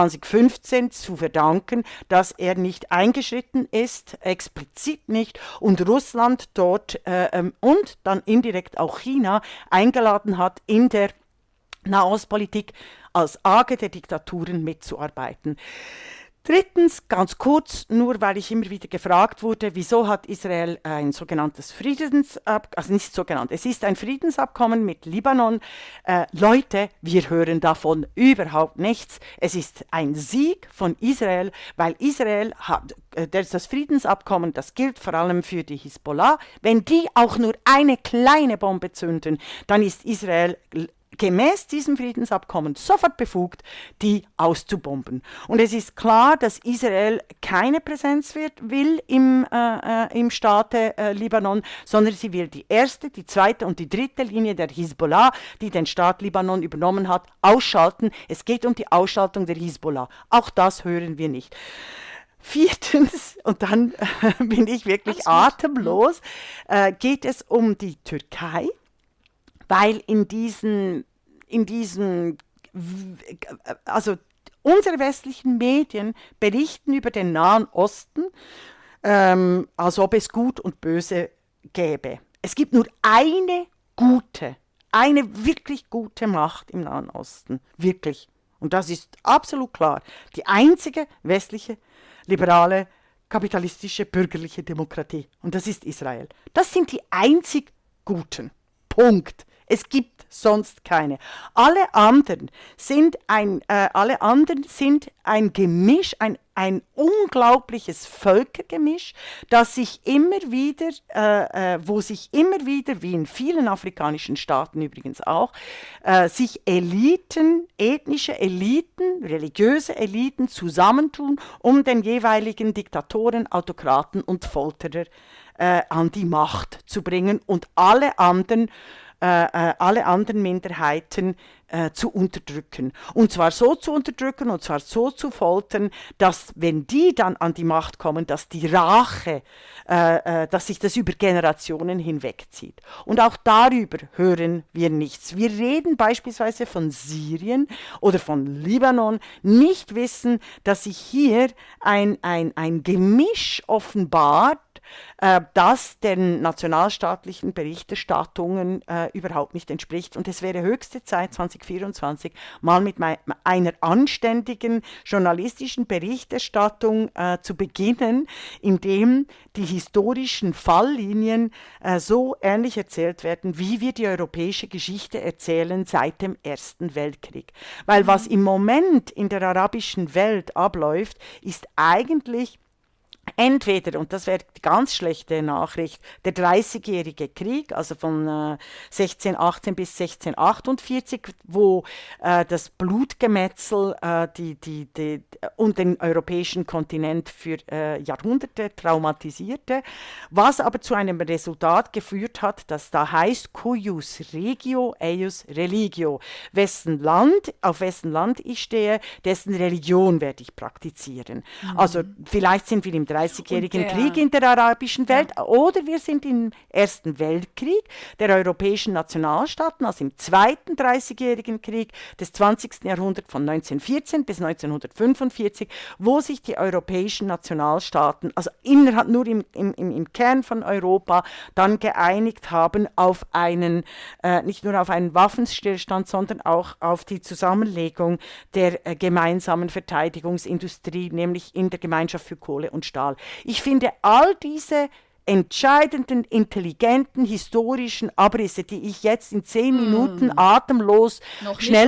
Speaker 3: 2015 zu verdanken, dass er nicht eingeschritten ist, explizit nicht, und Russland dort und dann indirekt auch China eingeladen hat, in der Nahostpolitik als Arge der Diktaturen mitzuarbeiten. Drittens, ganz kurz, nur weil ich immer wieder gefragt wurde, wieso hat Israel ein sogenanntes es ist ein Friedensabkommen mit Libanon. Leute, wir hören davon überhaupt nichts. Es ist ein Sieg von Israel, weil Israel hat das Friedensabkommen, das gilt vor allem für die Hisbollah. Wenn die auch nur eine kleine Bombe zünden, dann ist Israel gemäß diesem Friedensabkommen sofort befugt, die auszubomben. Und es ist klar, dass Israel keine Präsenz will im Staate Libanon, sondern sie will die erste, die zweite und die dritte Linie der Hisbollah, die den Staat Libanon übernommen hat, ausschalten. Es geht um die Ausschaltung der Hisbollah. Auch das hören wir nicht. Viertens, und dann bin ich wirklich atemlos, geht es um die Türkei. Weil also unsere westlichen Medien berichten über den Nahen Osten, als ob es Gut und Böse gäbe. Es gibt nur eine wirklich gute Macht im Nahen Osten, wirklich. Und das ist absolut klar. Die einzige westliche, liberale, kapitalistische, bürgerliche Demokratie. Und das ist Israel. Das sind die einzig Guten. Punkt. Es gibt sonst keine. Alle anderen sind ein Gemisch, ein unglaubliches Völkergemisch, das sich immer wieder, wie in vielen afrikanischen Staaten übrigens auch, sich Eliten, ethnische Eliten, religiöse Eliten zusammentun, um den jeweiligen Diktatoren, Autokraten und Folterer an die Macht zu bringen und alle anderen Minderheiten zu unterdrücken. Und zwar so zu unterdrücken und zwar so zu foltern, dass, wenn die dann an die Macht kommen, dass die Rache, dass sich das über Generationen hinwegzieht. Und auch darüber hören wir nichts. Wir reden beispielsweise von Syrien oder von Libanon, nicht wissen, dass sich hier ein Gemisch offenbart das den nationalstaatlichen Berichterstattungen überhaupt nicht entspricht. Und es wäre höchste Zeit, 2024 mal mit einer anständigen journalistischen Berichterstattung zu beginnen, indem die historischen Falllinien so ähnlich erzählt werden, wie wir die europäische Geschichte erzählen seit dem Ersten Weltkrieg. Weil was im Moment in der arabischen Welt abläuft, ist eigentlich entweder, und das wäre die ganz schlechte Nachricht, der 30-jährige Krieg, also von 1618 bis 1648, wo das Blutgemetzel und den europäischen Kontinent für Jahrhunderte traumatisierte, was aber zu einem Resultat geführt hat, das da heißt cuius regio eius religio, auf wessen Land ich stehe, dessen Religion werde ich praktizieren. Also vielleicht sind wir im 30-jährigen Krieg in der arabischen Welt oder wir sind im Ersten Weltkrieg der europäischen Nationalstaaten, also im zweiten 30-jährigen Krieg des 20. Jahrhunderts von 1914 bis 1945, wo sich die europäischen Nationalstaaten, also nur im Kern von Europa, dann geeinigt haben auf nicht nur auf einen Waffenstillstand, sondern auch auf die Zusammenlegung der gemeinsamen Verteidigungsindustrie, nämlich in der Gemeinschaft für Kohle und Stahl. Ich finde all diese entscheidenden, intelligenten, historischen Abrisse, die ich jetzt in 10 Minuten atemlos schnell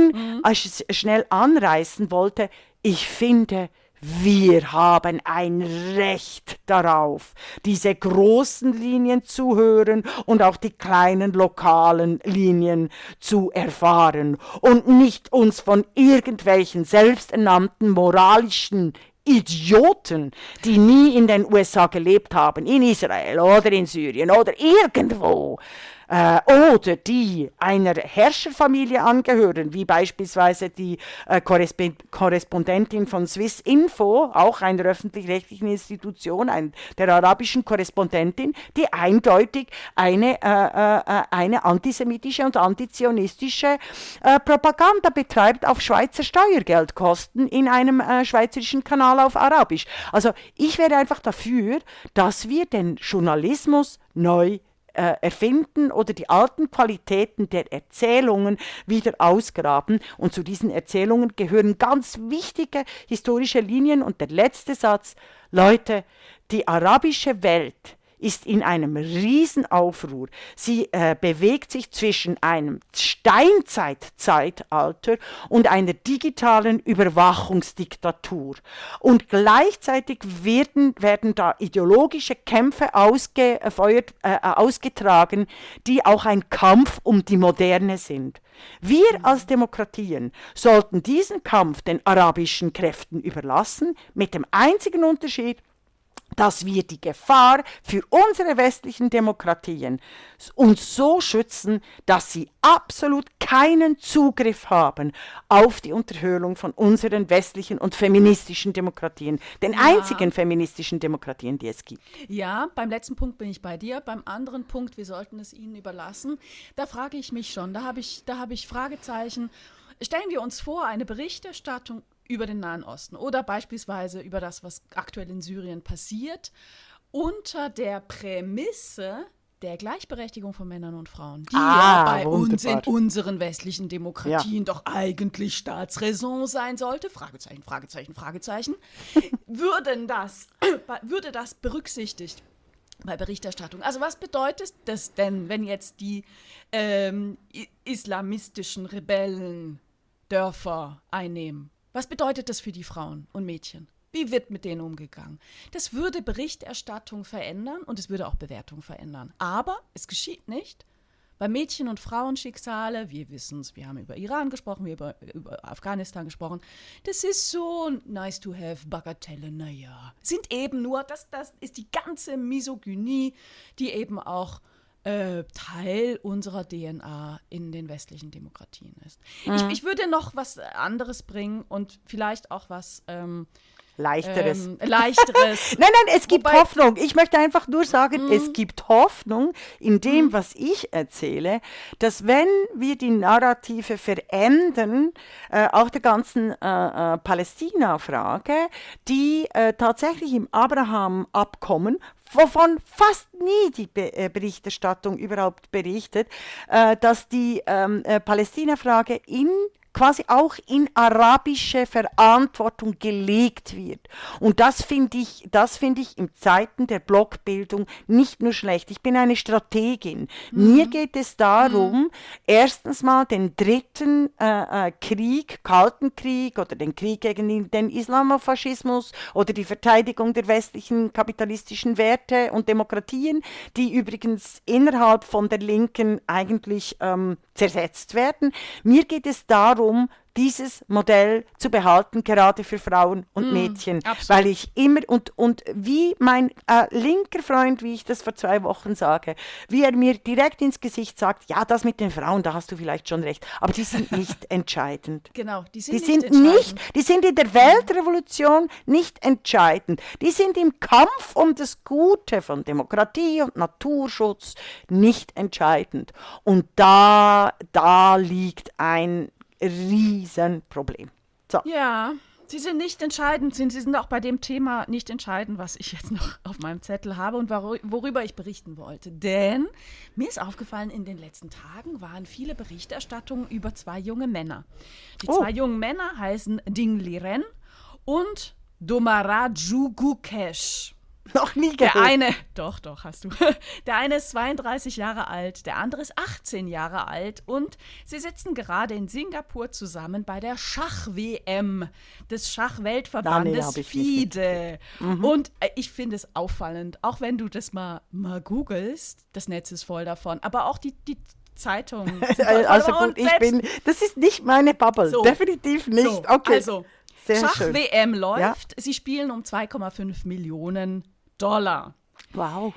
Speaker 3: anreißen wollte, ich finde, wir haben ein Recht darauf, diese großen Linien zu hören und auch die kleinen lokalen Linien zu erfahren und nicht uns von irgendwelchen selbsternannten moralischen Idioten, die nie in den USA gelebt haben, in Israel oder in Syrien oder irgendwo, oder die einer Herrscherfamilie angehören, wie beispielsweise die Korrespondentin von Swiss Info, auch einer öffentlich-rechtlichen Institution, der arabischen Korrespondentin, die eindeutig eine antisemitische und antizionistische Propaganda betreibt auf Schweizer Steuergeldkosten in einem schweizerischen Kanal auf Arabisch. Also ich wäre einfach dafür, dass wir den Journalismus neu erfinden oder die alten Qualitäten der Erzählungen wieder ausgraben. Und zu diesen Erzählungen gehören ganz wichtige historische Linien. Und der letzte Satz, Leute, die arabische Welt ist in einem Riesenaufruhr. Sie bewegt sich zwischen einem Steinzeitalter und einer digitalen Überwachungsdiktatur. Und gleichzeitig werden da ideologische Kämpfe ausgetragen, die auch ein Kampf um die Moderne sind. Wir als Demokratien sollten diesen Kampf den arabischen Kräften überlassen, mit dem einzigen Unterschied, dass wir die Gefahr für unsere westlichen Demokratien uns so schützen, dass sie absolut keinen Zugriff haben auf die Unterhöhlung von unseren westlichen und feministischen Demokratien, den einzigen feministischen Demokratien, die es gibt.
Speaker 2: Ja, beim letzten Punkt bin ich bei dir. Beim anderen Punkt, wir sollten es ihnen überlassen, da frage ich mich schon, da habe ich Fragezeichen. Stellen wir uns vor, eine Berichterstattung über den Nahen Osten oder beispielsweise über das, was aktuell in Syrien passiert, unter der Prämisse der Gleichberechtigung von Männern und Frauen, die ja bei uns in unseren westlichen Demokratien doch eigentlich Staatsräson sein sollte, Fragezeichen, Fragezeichen, Fragezeichen, würde das berücksichtigt bei Berichterstattung? Also was bedeutet das denn, wenn jetzt die islamistischen Rebellen Dörfer einnehmen? Was bedeutet das für die Frauen und Mädchen? Wie wird mit denen umgegangen? Das würde Berichterstattung verändern und es würde auch Bewertung verändern. Aber es geschieht nicht, weil Mädchen- und Frauenschicksale, wir wissen es, wir haben über Iran gesprochen, wir haben über Afghanistan gesprochen, das ist so nice to have, Bagatelle, naja. Sind eben nur, das ist die ganze Misogynie, die eben auch Teil unserer DNA in den westlichen Demokratien ist. Ich würde noch was anderes bringen und vielleicht auch was
Speaker 3: Leichteres.
Speaker 2: Leichteres.
Speaker 3: Nein, es gibt Hoffnung. Ich möchte einfach nur sagen, es gibt Hoffnung in dem, was ich erzähle, dass wenn wir die Narrative verändern, auch der ganzen Palästina-Frage, die tatsächlich im Abraham-Abkommen, wovon fast nie die Berichterstattung überhaupt berichtet, dass die Palästina-Frage quasi auch in arabische Verantwortung gelegt wird. Und das finde ich in Zeiten der Blockbildung nicht nur schlecht. Ich bin eine Strategin. Mir geht es darum, erstens mal den dritten Krieg, Kalten Krieg oder den Krieg gegen den Islamofaschismus oder die Verteidigung der westlichen kapitalistischen Werte und Demokratien, die übrigens innerhalb von der Linken eigentlich zersetzt werden. Mir geht es darum, dieses Modell zu behalten, gerade für Frauen und Mädchen.
Speaker 2: Absolut.
Speaker 3: Weil ich immer, und wie mein linker Freund, wie ich das vor 2 Wochen sage, wie er mir direkt ins Gesicht sagt, ja, das mit den Frauen, da hast du vielleicht schon recht, aber die sind nicht entscheidend.
Speaker 2: Genau, die sind
Speaker 3: Die sind in der Weltrevolution nicht entscheidend. Die sind im Kampf um das Gute von Demokratie und Naturschutz nicht entscheidend. Und da liegt ein Riesenproblem. So.
Speaker 2: Ja, sie sind nicht entscheidend. Sie sind auch bei dem Thema nicht entscheidend, was ich jetzt noch auf meinem Zettel habe und worüber ich berichten wollte. Denn mir ist aufgefallen, in den letzten Tagen waren viele Berichterstattungen über 2 junge Männer. Die 2 jungen Männer heißen Ding Liren und Domaraju Gukesh.
Speaker 3: Noch nie
Speaker 2: Der
Speaker 3: gehört.
Speaker 2: eine, doch, hast du. Der eine ist 32 Jahre alt, der andere ist 18 Jahre alt und sie sitzen gerade in Singapur zusammen bei der Schach-WM des Schachweltverbandes FIDE. Und ich finde es auffallend, auch wenn du das mal googelst, das Netz ist voll davon, aber auch die Zeitungen.
Speaker 3: Also gut, das ist nicht meine Bubble,
Speaker 2: So.
Speaker 3: definitiv nicht.
Speaker 2: So,
Speaker 3: Okay.
Speaker 2: also,
Speaker 3: Sehr schön.
Speaker 2: Schach-WM läuft,
Speaker 3: Ja.
Speaker 2: sie spielen um 2,5 Millionen $.
Speaker 3: Wow.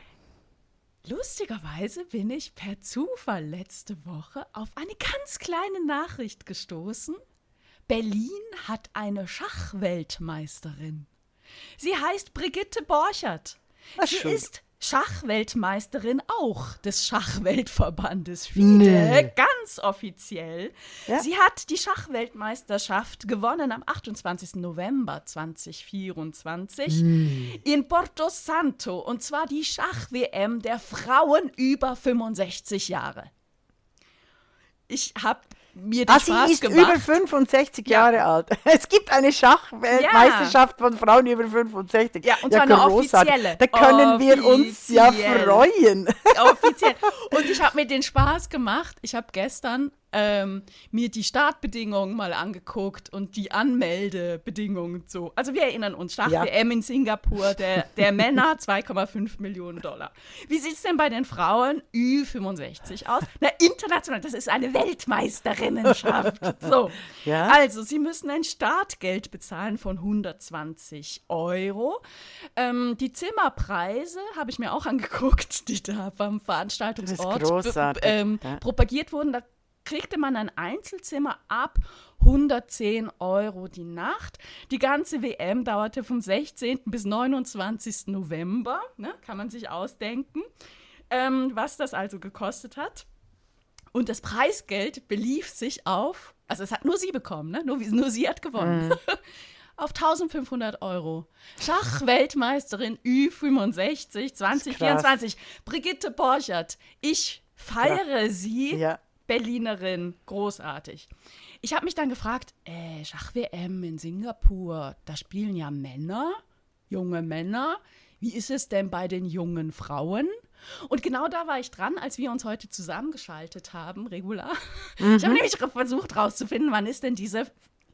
Speaker 2: Lustigerweise bin ich per Zufall letzte Woche auf eine ganz kleine Nachricht gestoßen. Berlin hat eine Schachweltmeisterin. Sie heißt Brigitte Borchert.
Speaker 3: Ach,
Speaker 2: Sie
Speaker 3: schön.
Speaker 2: ist Schachweltmeisterin auch des Schachweltverbandes FIDE, ganz offiziell.
Speaker 3: Ja.
Speaker 2: Sie hat die Schachweltmeisterschaft gewonnen am 28. November 2024 in Porto Santo, und zwar die Schach-WM der Frauen über 65 Jahre. Ich habe mir den Spaß
Speaker 3: Sie ist
Speaker 2: gemacht.
Speaker 3: über 65 Jahre alt. Es gibt eine Schachweltmeisterschaft von Frauen über 65.
Speaker 2: Ja, und zwar eine
Speaker 3: großartig.
Speaker 2: offizielle.
Speaker 3: Da können wir uns ja
Speaker 2: Offiziell.
Speaker 3: freuen.
Speaker 2: Offiziell. Und ich habe mir den Spaß gemacht. Ich habe gestern mir die Startbedingungen mal angeguckt und die Anmeldebedingungen so. Also wir erinnern uns, Schach-WM in Singapur, der Männer 2,5 Millionen $. Wie sieht es denn bei den Frauen Ü65 aus? Na, international, das ist eine Weltmeisterinnenschaft. So.
Speaker 3: Ja.
Speaker 2: Also, sie müssen ein Startgeld bezahlen von 120 €. Die Zimmerpreise habe ich mir auch angeguckt, die da beim Veranstaltungsort
Speaker 3: Das ist großartig. Ja.
Speaker 2: propagiert wurden. Da kriegte man ein Einzelzimmer ab 110 € die Nacht. Die ganze WM dauerte vom 16. bis 29. November. Ne? Kann man sich ausdenken, was das also gekostet hat. Und das Preisgeld belief sich auf, also es hat nur sie bekommen, ne? Nur sie hat gewonnen. Auf 1.500 €. Schachweltmeisterin Ü65 2024. Brigitte Borchert. Ich feiere sie.
Speaker 3: Ja.
Speaker 2: Berlinerin, großartig. Ich habe mich dann gefragt, Schach-WM in Singapur, da spielen ja Männer, junge Männer. Wie ist es denn bei den jungen Frauen? Und genau da war ich dran, als wir uns heute zusammengeschaltet haben, regular. Ich habe nämlich versucht rauszufinden, wann ist denn diese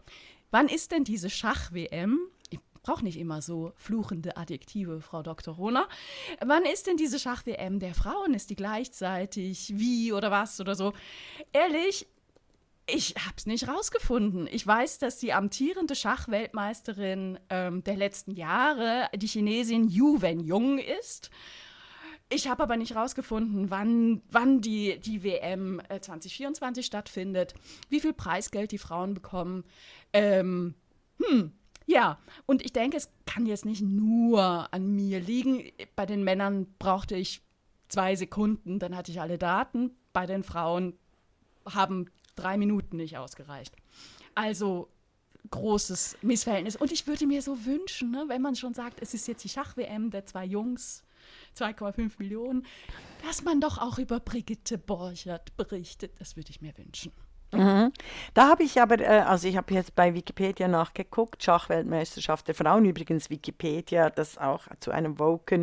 Speaker 2: Schach-WM? Ich brauche nicht immer so fluchende Adjektive, Frau Dr. Rohner. Wann ist denn diese Schach-WM der Frauen? Ist die gleichzeitig? Wie oder was oder so? Ehrlich, ich habe es nicht rausgefunden. Ich weiß, dass die amtierende Schachweltmeisterin der letzten Jahre die Chinesin Yu Wenjung ist. Ich habe aber nicht rausgefunden, wann die WM 2024 stattfindet, wie viel Preisgeld die Frauen bekommen. Ja, und ich denke, es kann jetzt nicht nur an mir liegen. Bei den Männern brauchte ich 2 Sekunden, dann hatte ich alle Daten. Bei den Frauen haben 3 Minuten nicht ausgereicht. Also großes Missverhältnis. Und ich würde mir so wünschen, ne, wenn man schon sagt, es ist jetzt die Schach-WM der 2 Jungs, 2,5 Millionen, dass man doch auch über Brigitte Borchert berichtet. Das würde ich mir wünschen.
Speaker 3: Mhm. Da habe ich aber, also ich habe jetzt bei Wikipedia nachgeguckt, Schachweltmeisterschaft der Frauen, übrigens Wikipedia, das auch zu einer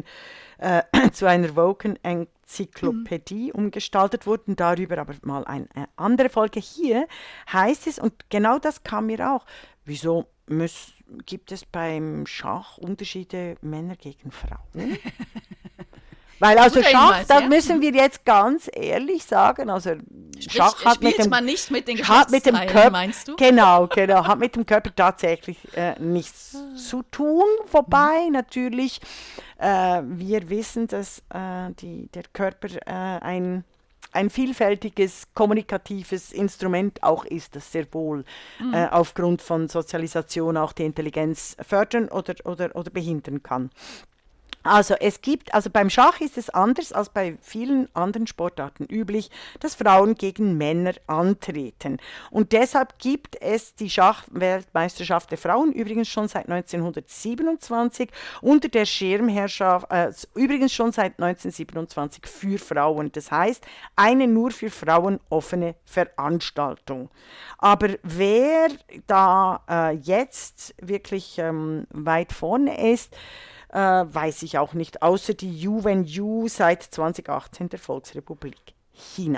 Speaker 3: Woken-Enzyklopädie umgestaltet wurde, darüber aber mal eine andere Folge. Hier heißt es, und genau das kam mir auch, wieso gibt es beim Schach Unterschiede Männer gegen Frauen? Weil also Schach, da müssen wir jetzt ganz ehrlich sagen, also Schach hat mit dem,
Speaker 2: man nicht mit den Geschlechtsteilen,
Speaker 3: Körper,
Speaker 2: meinst du?
Speaker 3: Genau, hat mit dem Körper tatsächlich nichts zu tun. Wobei natürlich wir wissen, dass der Körper ein vielfältiges kommunikatives Instrument auch ist, das sehr wohl aufgrund von Sozialisation auch die Intelligenz fördern oder behindern kann. Also beim Schach ist es anders als bei vielen anderen Sportarten üblich, dass Frauen gegen Männer antreten. Und deshalb gibt es die Schachweltmeisterschaft der Frauen übrigens schon seit 1927 unter der Schirmherrschaft, übrigens schon seit 1927 für Frauen. Das heißt, eine nur für Frauen offene Veranstaltung. Aber wer da jetzt wirklich weit vorne ist, weiß ich auch nicht, außer die Yuwen-Yu seit 2018 der Volksrepublik China.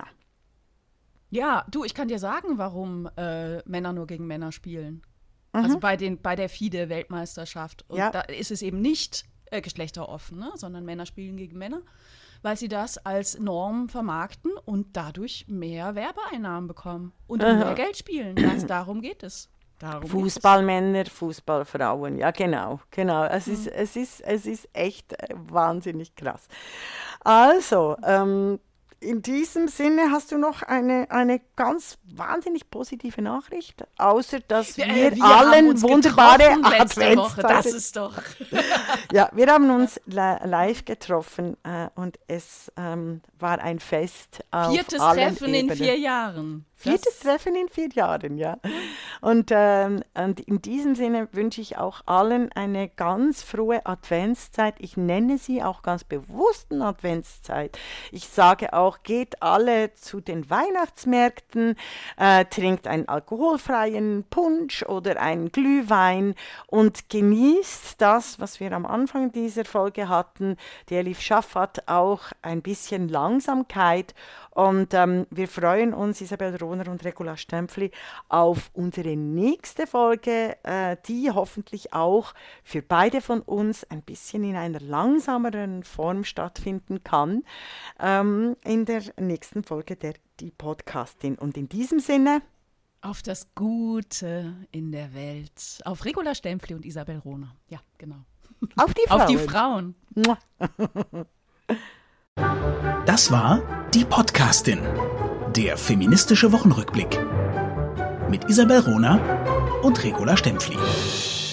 Speaker 2: Ja, du, ich kann dir sagen, warum Männer nur gegen Männer spielen. Also bei der FIDE-Weltmeisterschaft. Und da ist es eben nicht geschlechteroffen, ne? Sondern Männer spielen gegen Männer, weil sie das als Norm vermarkten und dadurch mehr Werbeeinnahmen bekommen und mehr Geld spielen. Darum geht es.
Speaker 3: Fußballmänner, Fußballfrauen, ja genau. Es ist echt wahnsinnig krass. Also, in diesem Sinne hast du noch eine ganz wahnsinnig positive Nachricht, außer dass wir allen wunderbare Adventszeit.
Speaker 2: Das ist doch.
Speaker 3: Ja, wir haben uns live getroffen und es war ein Fest auf
Speaker 2: 4.
Speaker 3: allen
Speaker 2: Treffen
Speaker 3: Ebenen.
Speaker 2: in 4 Jahren.
Speaker 3: 4. Treffen in 4 Jahren, ja. Und in diesem Sinne wünsche ich auch allen eine ganz frohe Adventszeit. Ich nenne sie auch ganz bewussten Adventszeit. Ich sage auch, geht alle zu den Weihnachtsmärkten, trinkt einen alkoholfreien Punsch oder einen Glühwein und genießt das, was wir am Anfang dieser Folge hatten. Die Elif Shafat auch ein bisschen Langsamkeit. Und wir freuen uns, Isabel Rohner und Regula Stempfli, auf unsere nächste Folge, die hoffentlich auch für beide von uns ein bisschen in einer langsameren Form stattfinden kann, in der nächsten Folge die Podcastin. Und in diesem Sinne
Speaker 2: auf das Gute in der Welt. Auf Regula Stempfli und Isabel Rohner. Ja, genau.
Speaker 3: Auf die Frauen.
Speaker 2: Auf die Frauen.
Speaker 1: Das war die Podcastin, der feministische Wochenrückblick mit Isabel Rohner und Regula Stempfli.